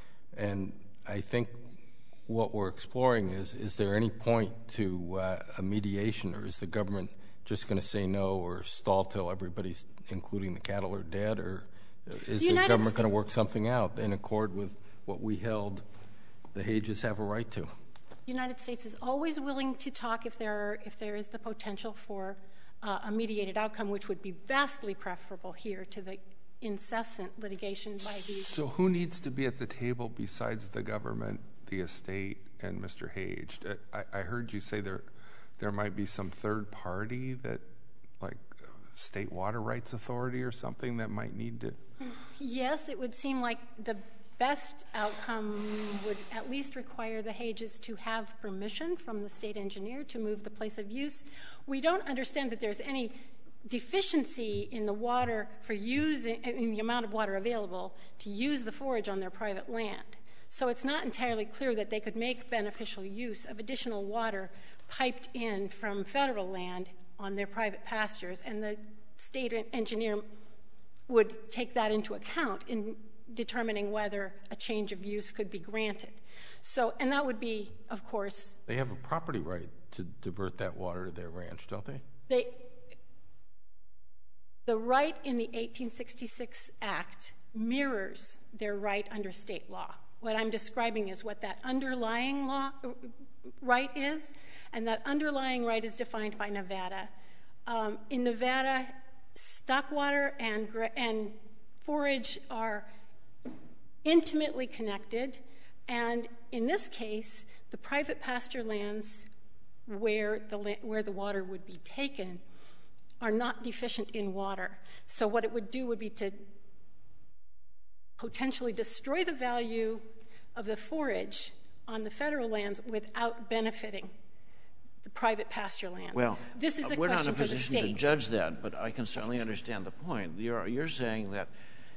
and I think what we're exploring is, is there any point to uh, a mediation, or is the government just going to say no or stall till everybody's, including the cattle, are dead, or is the, The United government Sta- going to work something out in accord with what we held the Hages have a right to? The United States is always willing to talk if there are, if there is the potential for uh, a mediated outcome, which would be vastly preferable here to the incessant litigation by these. So who needs to be at the table besides the government, the estate, and Mister Hage? I, I heard you say there there might be some third party that, like State Water Rights Authority or something, that might need to... Yes, it would seem like the best outcome would at least require the Hages to have permission from the state engineer to move the place of use. We don't understand that there's any deficiency in the water for using, in the amount of water available to use the forage on their private land. So it's not entirely clear that they could make beneficial use of additional water piped in from federal land on their private pastures, and the state engineer would take that into account in determining whether a change of use could be granted. So, and that would be, of course... They have a property right to divert that water to their ranch, don't they? They, the right in the eighteen sixty-six Act mirrors their right under state law. What I'm describing is what that underlying law right is, and that underlying right is defined by Nevada. Um, in Nevada, stock water and, and forage are intimately connected, and in this case, the private pasture lands where the, where the water would be taken are not deficient in water. So what it would do would be to potentially destroy the value of the forage on the federal lands without benefiting the private pasture lands. Well, this is a we're not in question a for the position to state. judge that, but I can certainly understand the point. You're, you're saying that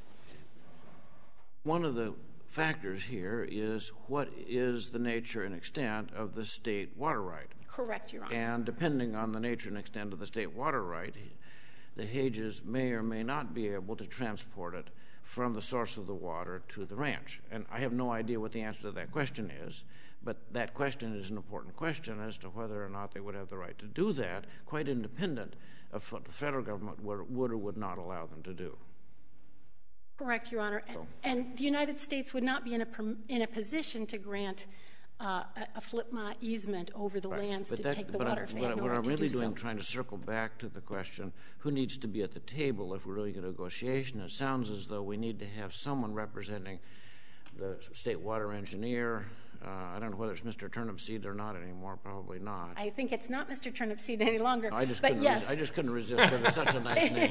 one of the factors here is what is the nature and extent of the state water right. Correct, Your Honor. And depending on the nature and extent of the state water right, the Hages may or may not be able to transport it from the source of the water to the ranch. And I have no idea what the answer to that question is, but that question is an important question as to whether or not they would have the right to do that, quite independent of what the federal government would, would or would not allow them to do. Correct, Your Honor. And, and the United States would not be in a, in a position to grant uh, a, a FLIPMA easement over the right. lands but to that, take the but water I, if they what, had no what right I'm to really do doing, so. trying to circle back to the question, who needs to be at the table if we're doing a negotiation? It sounds as though we need to have someone representing the state water engineer. Uh, I don't know whether it's Mister Turnipseed or not anymore. Probably not. I think it's not Mister Turnipseed any longer. No, I just but couldn't. yes. Res- I just couldn't resist because it's such a nice name.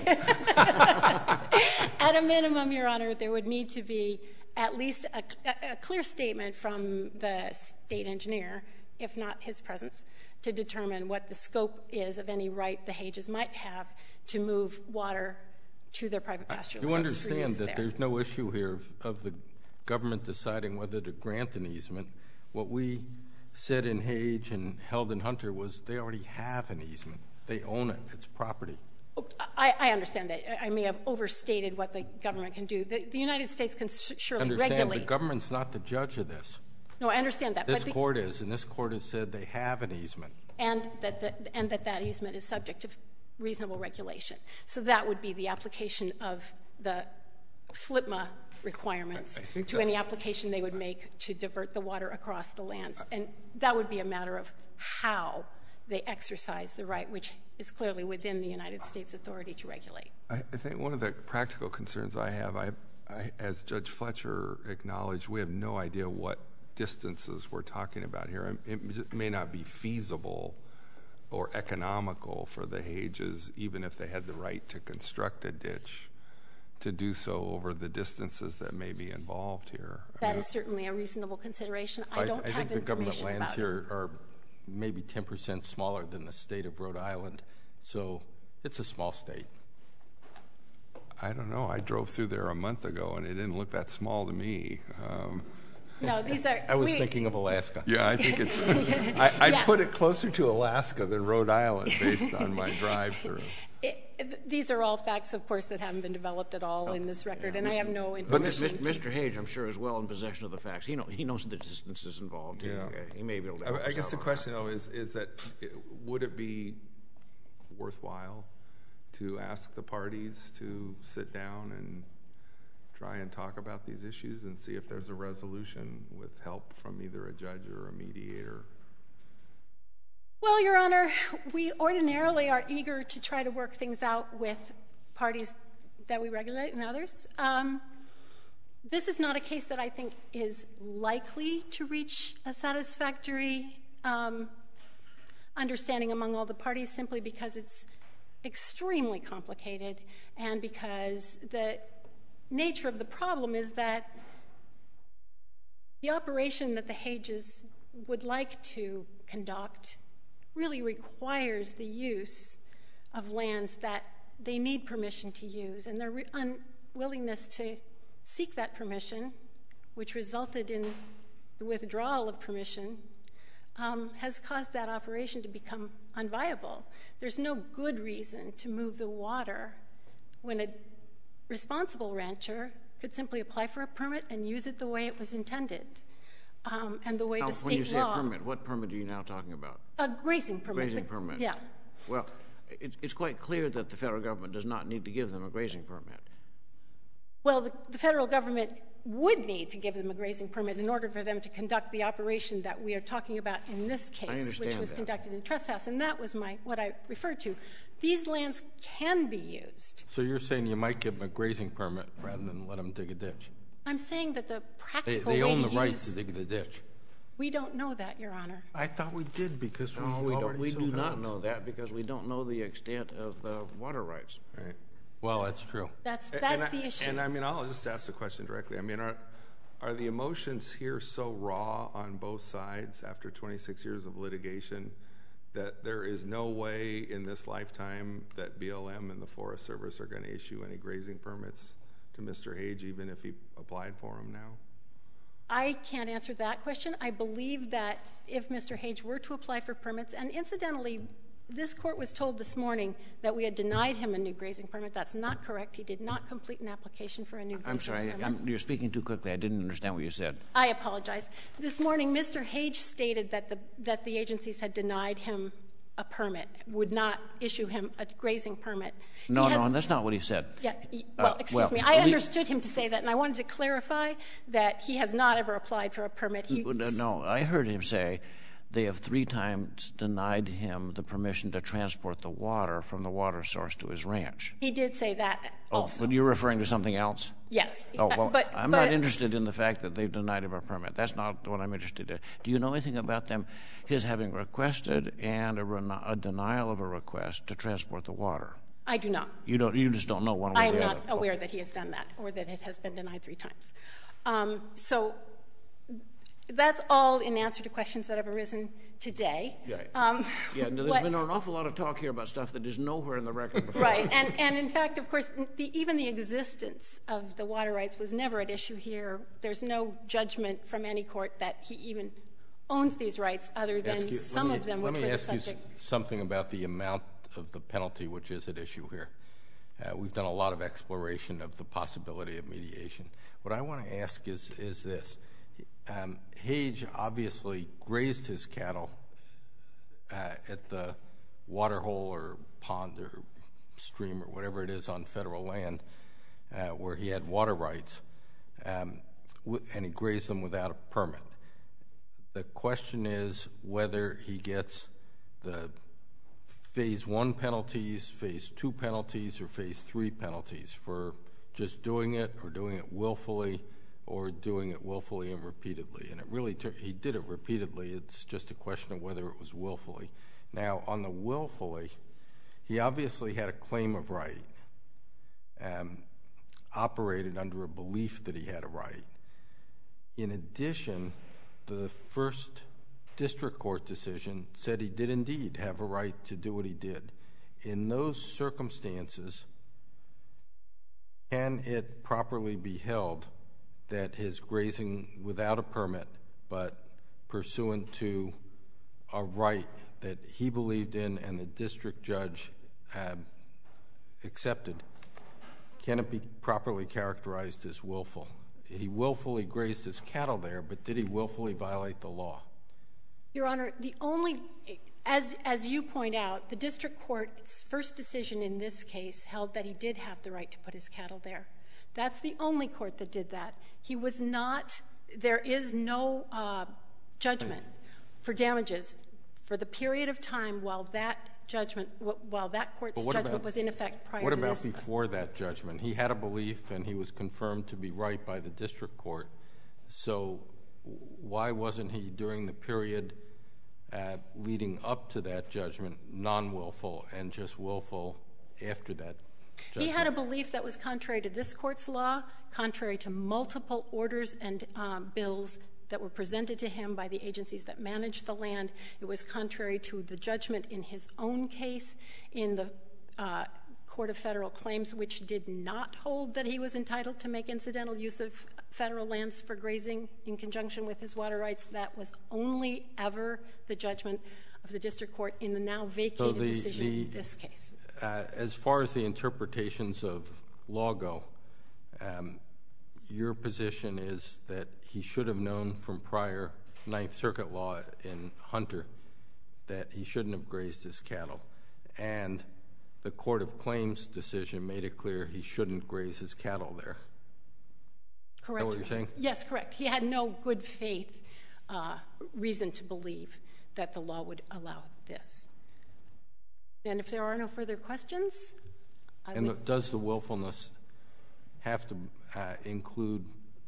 At a minimum, Your Honor, there would need to be at least a, a, a clear statement from the state engineer, if not his presence, to determine what the scope is of any right the Hages might have to move water to their private pasture lands. You understand that there. there's no issue here of, of the government deciding whether to grant an easement. What we said in Hage and held in Hunter was they already have an easement. They own it. It's property. I, I understand that. I may have overstated what the government can do. The, the United States can surely understand regulate. the government's not the judge of this. No, I understand that. This but the, court is, and this court has said they have an easement. And that, the, and that that easement is subject to reasonable regulation. So that would be the application of the FLIPMA requirements to any application they would make to divert the water across the lands. And that would be a matter of how they exercise the right, which is clearly within the United States authority to regulate. I, I think one of the practical concerns I have, I, I, as Judge Fletcher acknowledged, we have no idea what distances we're talking about here. It may not be feasible or economical for the Hages, even if they had the right to construct a ditch, to do so over the distances that may be involved here. That I mean, is certainly a reasonable consideration. I don't I have think the government information lands about here are maybe ten percent smaller than the state of Rhode Island, so it's a small state. I don't know. I drove through there a month ago, and it didn't look that small to me. Um, No, these are. I was we, thinking of Alaska. yeah, I think it's. I, I'd Yeah. put it closer to Alaska than Rhode Island based on my drive-through. It, it, these are all facts, of course, that haven't been developed at all in this record, and I have no But information. Mister Hage, I'm sure, is well in possession of the facts. He know he knows the distances involved. He, Yeah. uh, he may be able to. Help I, I us guess out the on question, though, is is that it, would it be worthwhile to ask the parties to sit down and try and talk about these issues and see if there's a resolution with help from either a judge or a mediator? Well, Your Honor, we ordinarily are eager to try to work things out with parties that we regulate and others. Um, this is not a case that I think is likely to reach a satisfactory um, understanding among all the parties, simply because it's extremely complicated and because the nature of the problem is that the operation that the Hages would like to conduct really requires the use of lands that they need permission to use, and their re- unwillingness to seek that permission, which resulted in the withdrawal of permission, um, has caused that operation to become unviable. There's no good reason to move the water when a responsible rancher could simply apply for a permit and use it the way it was intended. Um, and the way now, the state when you say law, a permit, what permit are you now talking about? a grazing permit. Grazing but- permit. Yeah. Well, it, it's quite clear that the federal government does not need to give them a grazing permit. Well, the, the federal government would need to give them a grazing permit in order for them to conduct the operation that we are talking about in this case, understand which was that. conducted in trespass, and that was my what I referred to. These lands can be used. So you're saying you might give them a grazing permit rather than let them dig a ditch? I'm saying that the They, practical they way own to the right use, to dig the ditch. we don't know that, Your Honor. I thought we did because we No, we don't. already We so do not held. know that because we don't know the extent of the water rights. Right. Well, that's true. That's And that's I- the issue. And I mean, I'll just ask the question directly. I mean, are are the emotions here so raw on both sides after twenty-six years of litigation that there is no way in this lifetime that B L M and the Forest Service are going to issue any grazing permits to Mister Hage, even if he applied for them now? I can't answer that question. I believe that if Mister Hage were to apply for permits, and incidentally, this court was told this morning that we had denied him a new grazing permit. That's not correct. He did not complete an application for a new grazing I'm sorry, permit. I'm, you're speaking too quickly. I didn't understand what you said. I apologize. This morning, Mister Hage stated that the, that the agencies had denied him a permit, would not issue him a grazing permit. No, has, no, that's not what he said. Yeah, he, well, uh, excuse well, me. I le- understood him to say that, and I wanted to clarify that he has not ever applied for a permit. He, no, I heard him say they have three times denied him the permission to transport the water from the water source to his ranch. He did say that also. Oh, but you're referring to something else? Yes. Oh, well, but, I'm but, not interested in the fact that they've denied him a permit. That's not what I'm interested in. Do you know anything about them, his having requested and a, rena- a denial of a request to transport the water? I do not. You don't. You just don't know one way I or the am other. not aware that he has done that or that it has been denied three times. Um, so that's all in answer to questions that have arisen today. Yeah, um, yeah there's what, been an awful lot of talk here about stuff that is nowhere in the record before. Right, and, and in fact, of course, the, even the existence of the water rights was never at issue here. There's no judgment from any court that he even owns these rights other than you, some me, of them which were the subject. Let me ask you something about the amount of the penalty which is at issue here. Uh, we've done a lot of exploration of the possibility of mediation. What I want to ask is, is this. Um, Hage obviously grazed his cattle uh, at the water hole or pond or stream or whatever it is on federal land uh, where he had water rights, um, w- and he grazed them without a permit. The question is whether he gets the phase one penalties, phase two penalties, or phase three penalties for just doing it or doing it willfully or doing it willfully and repeatedly. And it really took, he did it repeatedly. It's just a question of whether it was willfully. Now, on the willfully, he obviously had a claim of right, um, operated under a belief that he had a right. In addition, the first district court decision said he did indeed have a right to do what he did. In those circumstances, can it properly be held that his grazing without a permit but pursuant to a right that he believed in and the district judge uh, accepted, can it be properly characterized as willful? He willfully grazed his cattle there, but did he willfully violate the law? Your Honor, the only, as, as you point out, the district court's first decision in this case held that he did have the right to put his cattle there. That's the only court that did that. He was not, there is no uh, judgment for damages for the period of time while that judgment, while that court's judgment about, was in effect prior what to about this. before that judgment? He had a belief and he was confirmed to be right by the district court. So why wasn't he, during the period uh, leading up to that judgment, non-willful and just willful after that judgment? He had a belief that was contrary to this court's law, contrary to multiple orders and um, bills that were presented to him by the agencies that managed the land. It was contrary to the judgment in his own case in the uh, Court of Federal Claims, which did not hold that he was entitled to make incidental use of federal lands for grazing in conjunction with his water rights. That was only ever the judgment of the district court in the now vacated so the, decision the, in this case. Uh, as far as the interpretations of law go, um, your position is that he should have known from prior Ninth Circuit law in Hunter that he shouldn't have grazed his cattle. And the Court of Claims decision made it clear he shouldn't graze his cattle there. Correct. Is that what you're saying? Yes, correct. He had no good faith uh, reason to believe that the law would allow this. And if there are no further questions, I and would... does the willfulness have to uh, include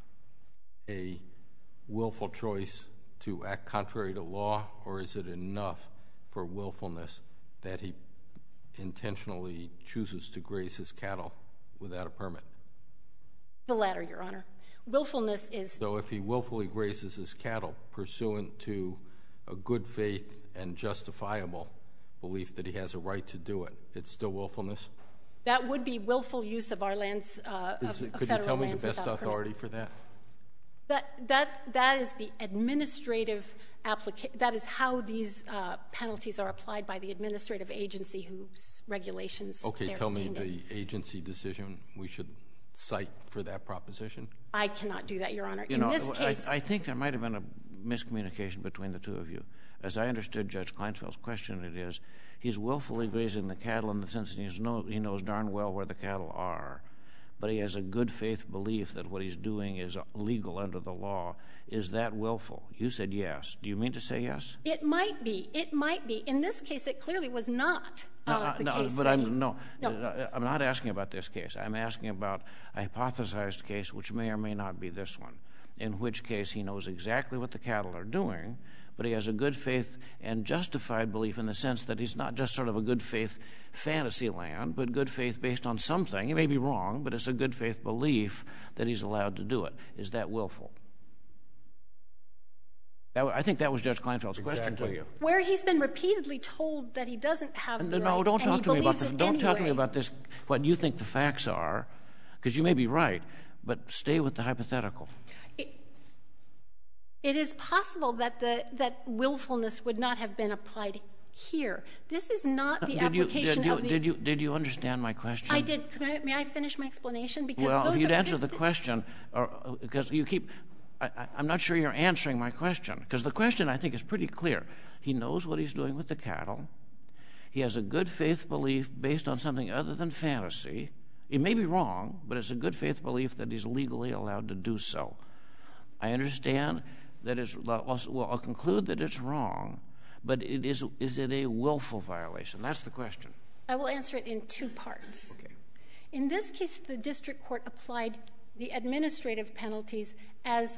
a willful choice to act contrary to law, or is it enough for willfulness that he intentionally chooses to graze his cattle without a permit? The latter, Your Honor. willfulness is... So if he willfully grazes his cattle pursuant to a good faith and justifiable belief that he has a right to do it, it's still willfulness? That would be willful use of our lands, uh, Is of, it, of could federal you tell me lands the best without permit. authority for that? That, that, that is the administrative applica- that is how these uh, penalties are applied by the administrative agency whose regulations Okay, they're tell me contained in. the agency decision we should cite for that proposition. I cannot do that, Your Honor. You in know, this case, I, I think there might have been a miscommunication between the two of you. As I understood Judge Kleinfeld's question, it is, he's willfully grazing the cattle in the sense that he's know, he knows darn well where the cattle are, but he has a good faith belief that what he's doing is legal under the law. Is that willful? You said yes. Do you mean to say yes? it might be. It might be. In this case, it clearly was not uh, No, the no, case. but that I'm he- no, No. uh, I'm not asking about this case. I'm asking about a hypothesized case, which may or may not be this one, in which case he knows exactly what the cattle are doing, but he has a good faith and justified belief in the sense that he's not just sort of a good faith fantasy land, but good faith based on something. He may be wrong, but it's a good faith belief that he's allowed to do it. Is that willful? That, I think that was Judge Kleinfeld's question to you. Where he's been repeatedly told that he doesn't have No, the no, right, don't and talk he to me about believes the, it don't talk to me anyway. about this. What you think the facts are, because you may be right, but stay with the hypothetical. It, it is possible that the that willfulness would not have been applied here. This is not the did you, application did you, of the. Did you did you understand my question? I did. Can I, may I finish my explanation? Because Well, those if you'd are, answer the question, or because you keep, I, I, I'm not sure you're answering my question. Because the question I think is pretty clear. He knows what he's doing with the cattle. He has a good faith belief based on something other than fantasy. It may be wrong, but it's a good faith belief that he's legally allowed to do so. I understand that it's, well, I'll conclude that it's wrong, but it is, is it a willful violation? That's the question. I will answer it in two parts. Okay. In this case, the district court applied the administrative penalties as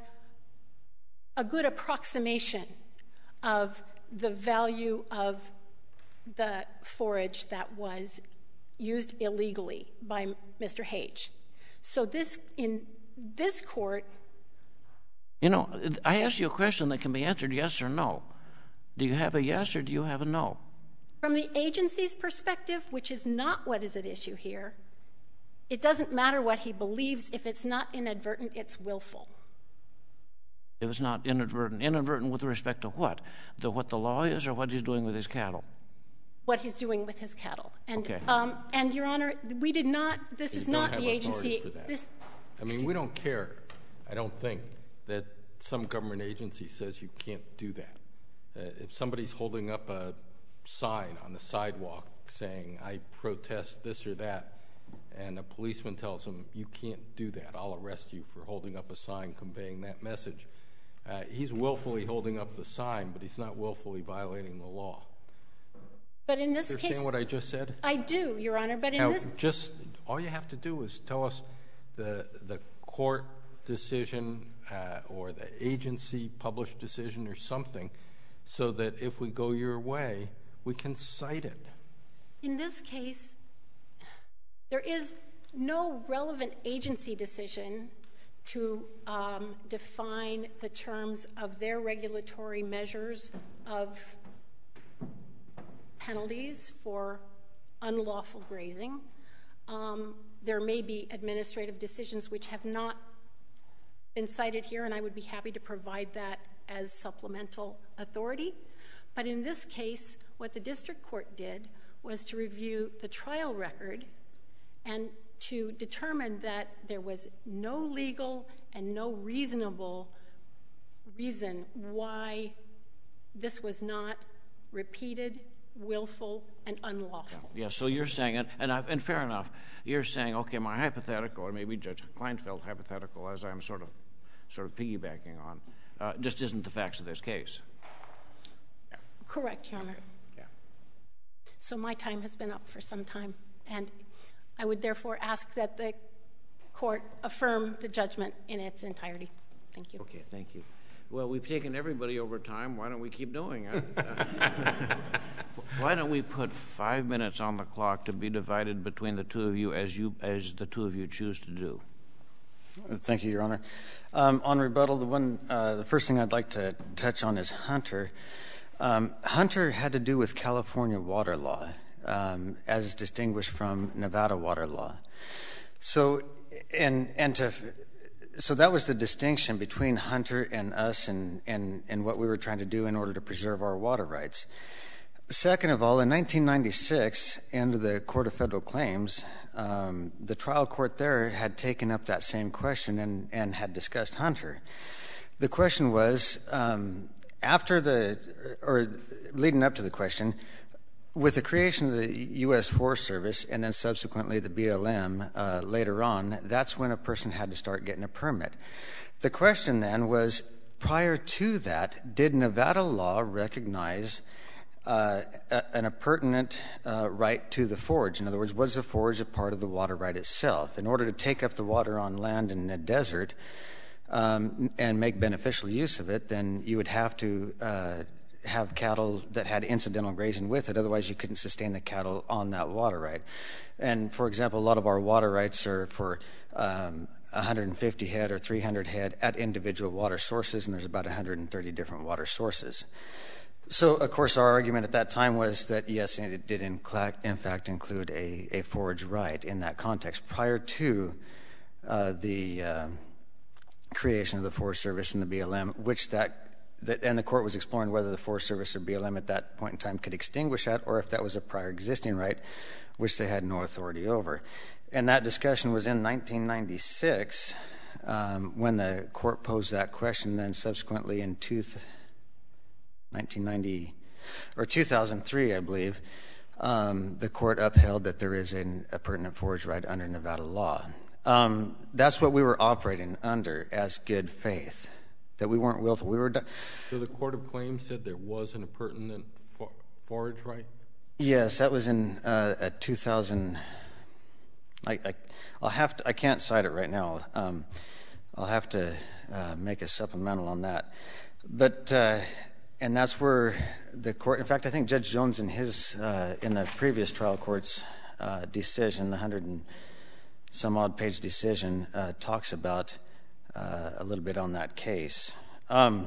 a good approximation of the value of the forage that was used illegally by Mister Hage. So this, in this court... You know, I asked you a question that can be answered yes or no. Do you have a yes or do you have a no? From the agency's perspective, which is not what is at issue here, it doesn't matter what he believes. If it's not inadvertent, it's willful. If it's not inadvertent, inadvertent with respect to what? The, what the law is or what he's doing with his cattle? What he's doing with his cattle. And, Okay. um, and Your Honor, we did not, this You is don't not have the authority agency. for that. This, I mean, we don't care, I don't think, that some government agency says you can't do that. Uh, if somebody's holding up a sign on the sidewalk saying, I protest this or that, and a policeman tells him, you can't do that, I'll arrest you for holding up a sign conveying that message. Uh, he's willfully holding up the sign, but he's not willfully violating the law. but in this You case... understand what I just said? I do, Your Honor, but in Now, this... just all you have to do is tell us the the court decision uh, or the agency published decision or something, so that if we go your way, we can cite it. In this case, there is no relevant agency decision to um, define the terms of their regulatory measures of penalties for unlawful grazing. Um, there may be administrative decisions which have not been cited here, and I would be happy to provide that as supplemental authority. But in this case, what the district court did was to review the trial record and to determine that there was no legal and no reasonable reason why this was not repeated, willful, and unlawful. Yeah, so you're saying, and, and, I, and fair enough, you're saying, okay, my hypothetical, or maybe Judge Kleinfeld hypothetical, as I'm sort of sort of piggybacking on, uh, just isn't the facts of this case. Yeah. Correct, Your Honor. Yeah. So my time has been up for some time, and I would therefore ask that the court affirm the judgment in its entirety. Thank you. Okay, thank you. Well, we've taken everybody over time. Why don't we keep doing it? Why don't we put five minutes on the clock to be divided between the two of you as you as the two of you choose to do? Thank you, Your Honor. Um, on rebuttal, the one, uh, the first thing I'd like to touch on is Hunter. Um, Hunter had to do with California water law, um, as distinguished from Nevada water law. So, and and to, so that was the distinction between Hunter and us, and and and what we were trying to do in order to preserve our water rights. Second of all, in nineteen ninety-six, under the Court of Federal Claims, um, the trial court there had taken up that same question and, and had discussed Hunter. The question was, um, after the, or leading up to the question, with the creation of the U S Forest Service and then subsequently the B L M uh, later on, that's when a person had to start getting a permit. The question then was, prior to that, did Nevada law recognize Uh, a, an appurtenant uh, right to the forage? In other words, was the forage a part of the water right itself? In order to take up the water on land in a desert um, and make beneficial use of it, then you would have to uh, have cattle that had incidental grazing with it. Otherwise, you couldn't sustain the cattle on that water right. And, for example, a lot of our water rights are for um, one hundred fifty head or three hundred head at individual water sources, and there's about one hundred thirty different water sources. So, of course, our argument at that time was that, yes, it did in, in fact include a, a forage right in that context prior to uh, the uh, creation of the Forest Service and the B L M, which that, that, and the court was exploring whether the Forest Service or B L M at that point in time could extinguish that, or if that was a prior existing right, which they had no authority over. And that discussion was in nineteen ninety-six um, when the court posed that question, and then subsequently in two th- nineteen ninety or two thousand three, I believe, um, the court upheld that there is an, a pertinent forage right under Nevada law. Um, that's what we were operating under as good faith, that we weren't willful. We were. Do- so the Court of Claims said there was an pertinent for- forage right? Yes, that was in uh, a two thousand. I, I, I'll have to. I can't cite it right now. Um, I'll have to uh, make a supplemental on that, but. Uh, And that's where the court, in fact, I think Judge Jones in his, uh, in the previous trial court's uh, decision, the hundred and some odd page decision, uh, talks about uh, a little bit on that case. Um,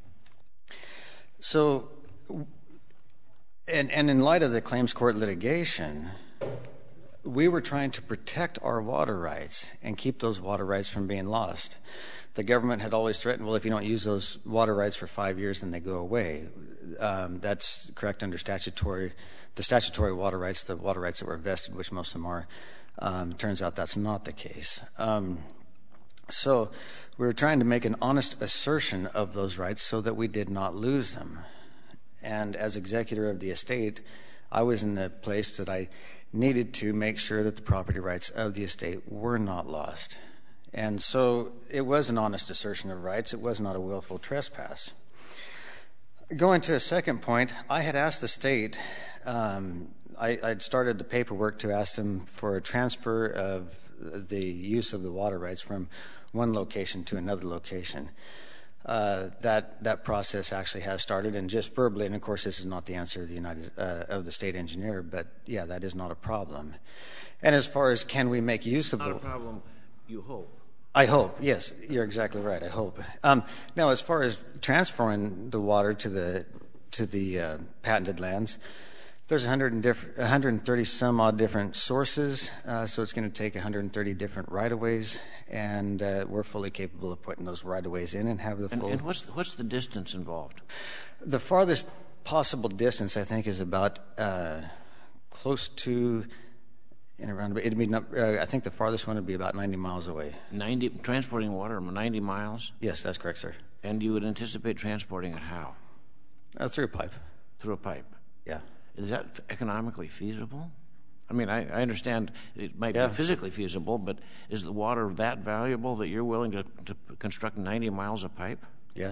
so, and, and in light of the claims court litigation, we were trying to protect our water rights and keep those water rights from being lost. The government had always threatened, well, if you don't use those water rights for five years, then they go away. Um, that's correct under statutory, the statutory water rights, the water rights that were vested, which most of them are. Um, turns out that's not the case. Um, so we were trying to make an honest assertion of those rights so that we did not lose them. And as executor of the estate, I was in the place that I needed to make sure that the property rights of the estate were not lost. And so it was an honest assertion of rights. It was not a willful trespass. Going to a second point, I had asked the state, um, I, I'd started the paperwork to ask them for a transfer of the use of the water rights from one location to another location. Uh, that that process actually has started, and just verbally, and of course this is not the answer of the United uh, of the state engineer, but yeah, that is not a problem. And as far as can we make use of not the a problem, you hope. I hope, yes, you're exactly right. I hope. Um, now, as far as transferring the water to the to the uh, patented lands, there's one hundred, diff- one hundred thirty some odd different sources, uh, so it's going to take one hundred thirty different right-of-ways, and uh, we're fully capable of putting those right-of-ways in and have the and, full. And what's what's the distance involved? The farthest possible distance, I think, is about uh, close to. In around, it'd be. Uh, I think the farthest one would be about ninety miles away. Ninety transporting water ninety miles. Yes, that's correct, sir. And you would anticipate transporting it how? Uh, through a pipe. Through a pipe. Yeah. Is that economically feasible? I mean, I, I understand it might yeah. be physically feasible, but is the water that valuable that you're willing to, to construct ninety miles of pipe? Yeah.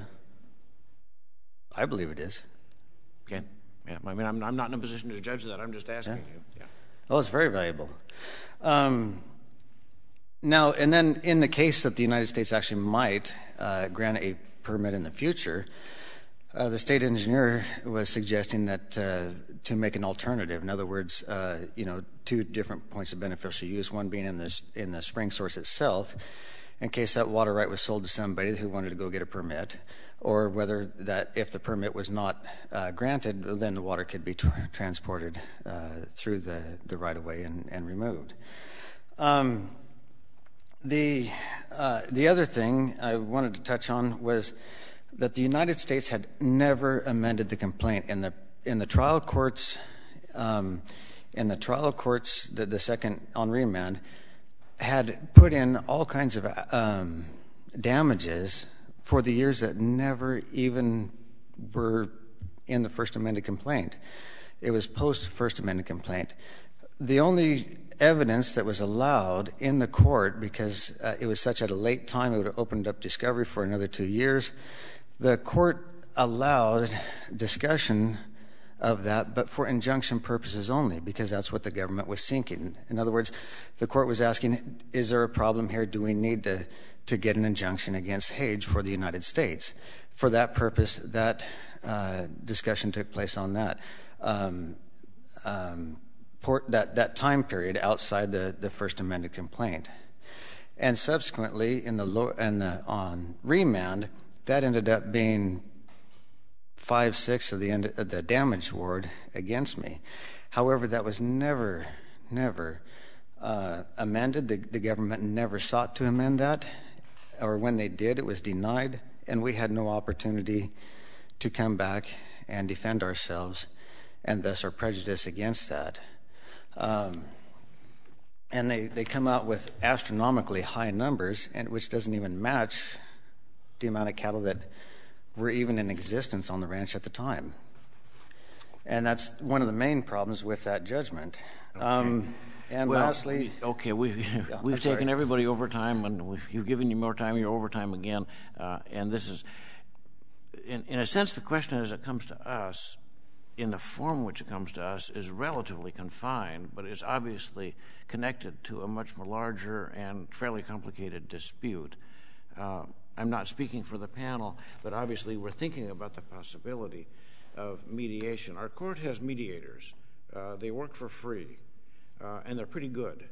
I believe it is. Okay. Yeah. I mean, I'm, I'm not in a position to judge that. I'm just asking yeah. you. Yeah. Oh, it's very valuable. Um, now, and then in the case that the United States actually might uh, grant a permit in the future, uh, the state engineer was suggesting that uh, to make an alternative, in other words, uh, you know, two different points of beneficial use, one being in this in the spring source itself, in case that water right was sold to somebody who wanted to go get a permit, or whether that if the permit was not uh, granted, then the water could be tra- transported uh, through the, the right-of-way and, and removed. Um, the, uh, the other thing I wanted to touch on was that the United States had never amended the complaint. In the, in the trial courts, um, in the trial courts, the, the second on remand, had put in all kinds of um, damages for the years that never even were in the First Amended complaint. It was post-First Amended complaint. The only evidence that was allowed in the court, because uh, it was such at a late time, it would have opened up discovery for another two years, the court allowed discussion of that, but for injunction purposes only, because that's what the government was seeking. In other words, the court was asking, is there a problem here? Do we need to, to get an injunction against Hage for the United States? For that purpose, that uh, discussion took place on that. Um, um, port, that, that time period outside the, the First Amended complaint. And subsequently, in the, low, in the on remand, that ended up being five, six of the end of the damage award against me. However, that was never, never uh, amended. The, the government never sought to amend that, or when they did, it was denied, and we had no opportunity to come back and defend ourselves, and thus our prejudice against that. Um, and they, they come out with astronomically high numbers, and which doesn't even match the amount of cattle that were even in existence on the ranch at the time. And that's one of the main problems with that judgment. Okay. Um, and well, lastly... Okay, we've, yeah, we've I'm taken sorry. everybody over time, and we've, you've given you more time, you're over time again. Uh, and this is, in, in a sense, the question as it comes to us, in the form which it comes to us, is relatively confined, but is obviously connected to a much more larger and fairly complicated dispute. Uh, I'm not speaking for the panel, but obviously we're thinking about the possibility of mediation. Our court has mediators. Uh, they work for free, uh, and they're pretty good.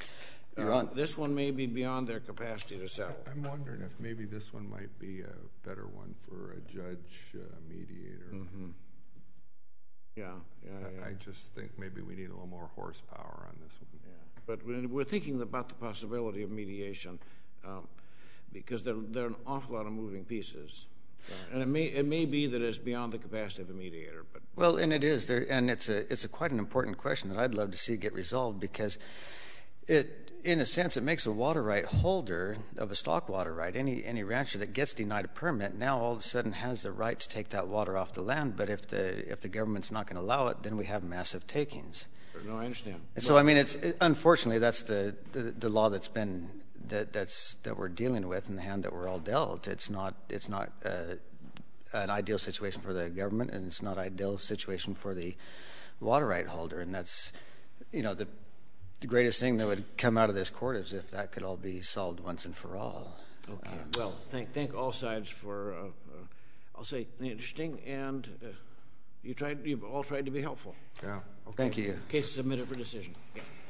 Uh, this one may be beyond their capacity to settle. I'm wondering if maybe this one might be a better one for a judge uh, mediator. Mm-hmm. Yeah, yeah, yeah. I just think maybe we need a little more horsepower on this one. Yeah. But we're thinking about the possibility of mediation. Um, because there, there are an awful lot of moving pieces. Uh, and it may, it may be that it's beyond the capacity of a mediator. But Well, and it is. There, and it's a, it's a quite an important question that I'd love to see get resolved, because it, in a sense, it makes a water right holder of a stock water right. Any, any rancher that gets denied a permit now all of a sudden has the right to take that water off the land, but if the, if the government's not going to allow it, then we have massive takings. No, I understand. And so, I mean, it's it, unfortunately, that's the, the, the law that's been... That that's that we're dealing with, in the hand that we're all dealt. It's not it's not uh, an ideal situation for the government, and it's not an ideal situation for the water right holder. And that's, you know, the the greatest thing that would come out of this court is if that could all be solved once and for all. Okay. Um, well, thank thank all sides for uh, uh, I'll say interesting, and uh, you tried you've all tried to be helpful. Yeah. Okay. Thank you. Case submitted for decision. Yeah.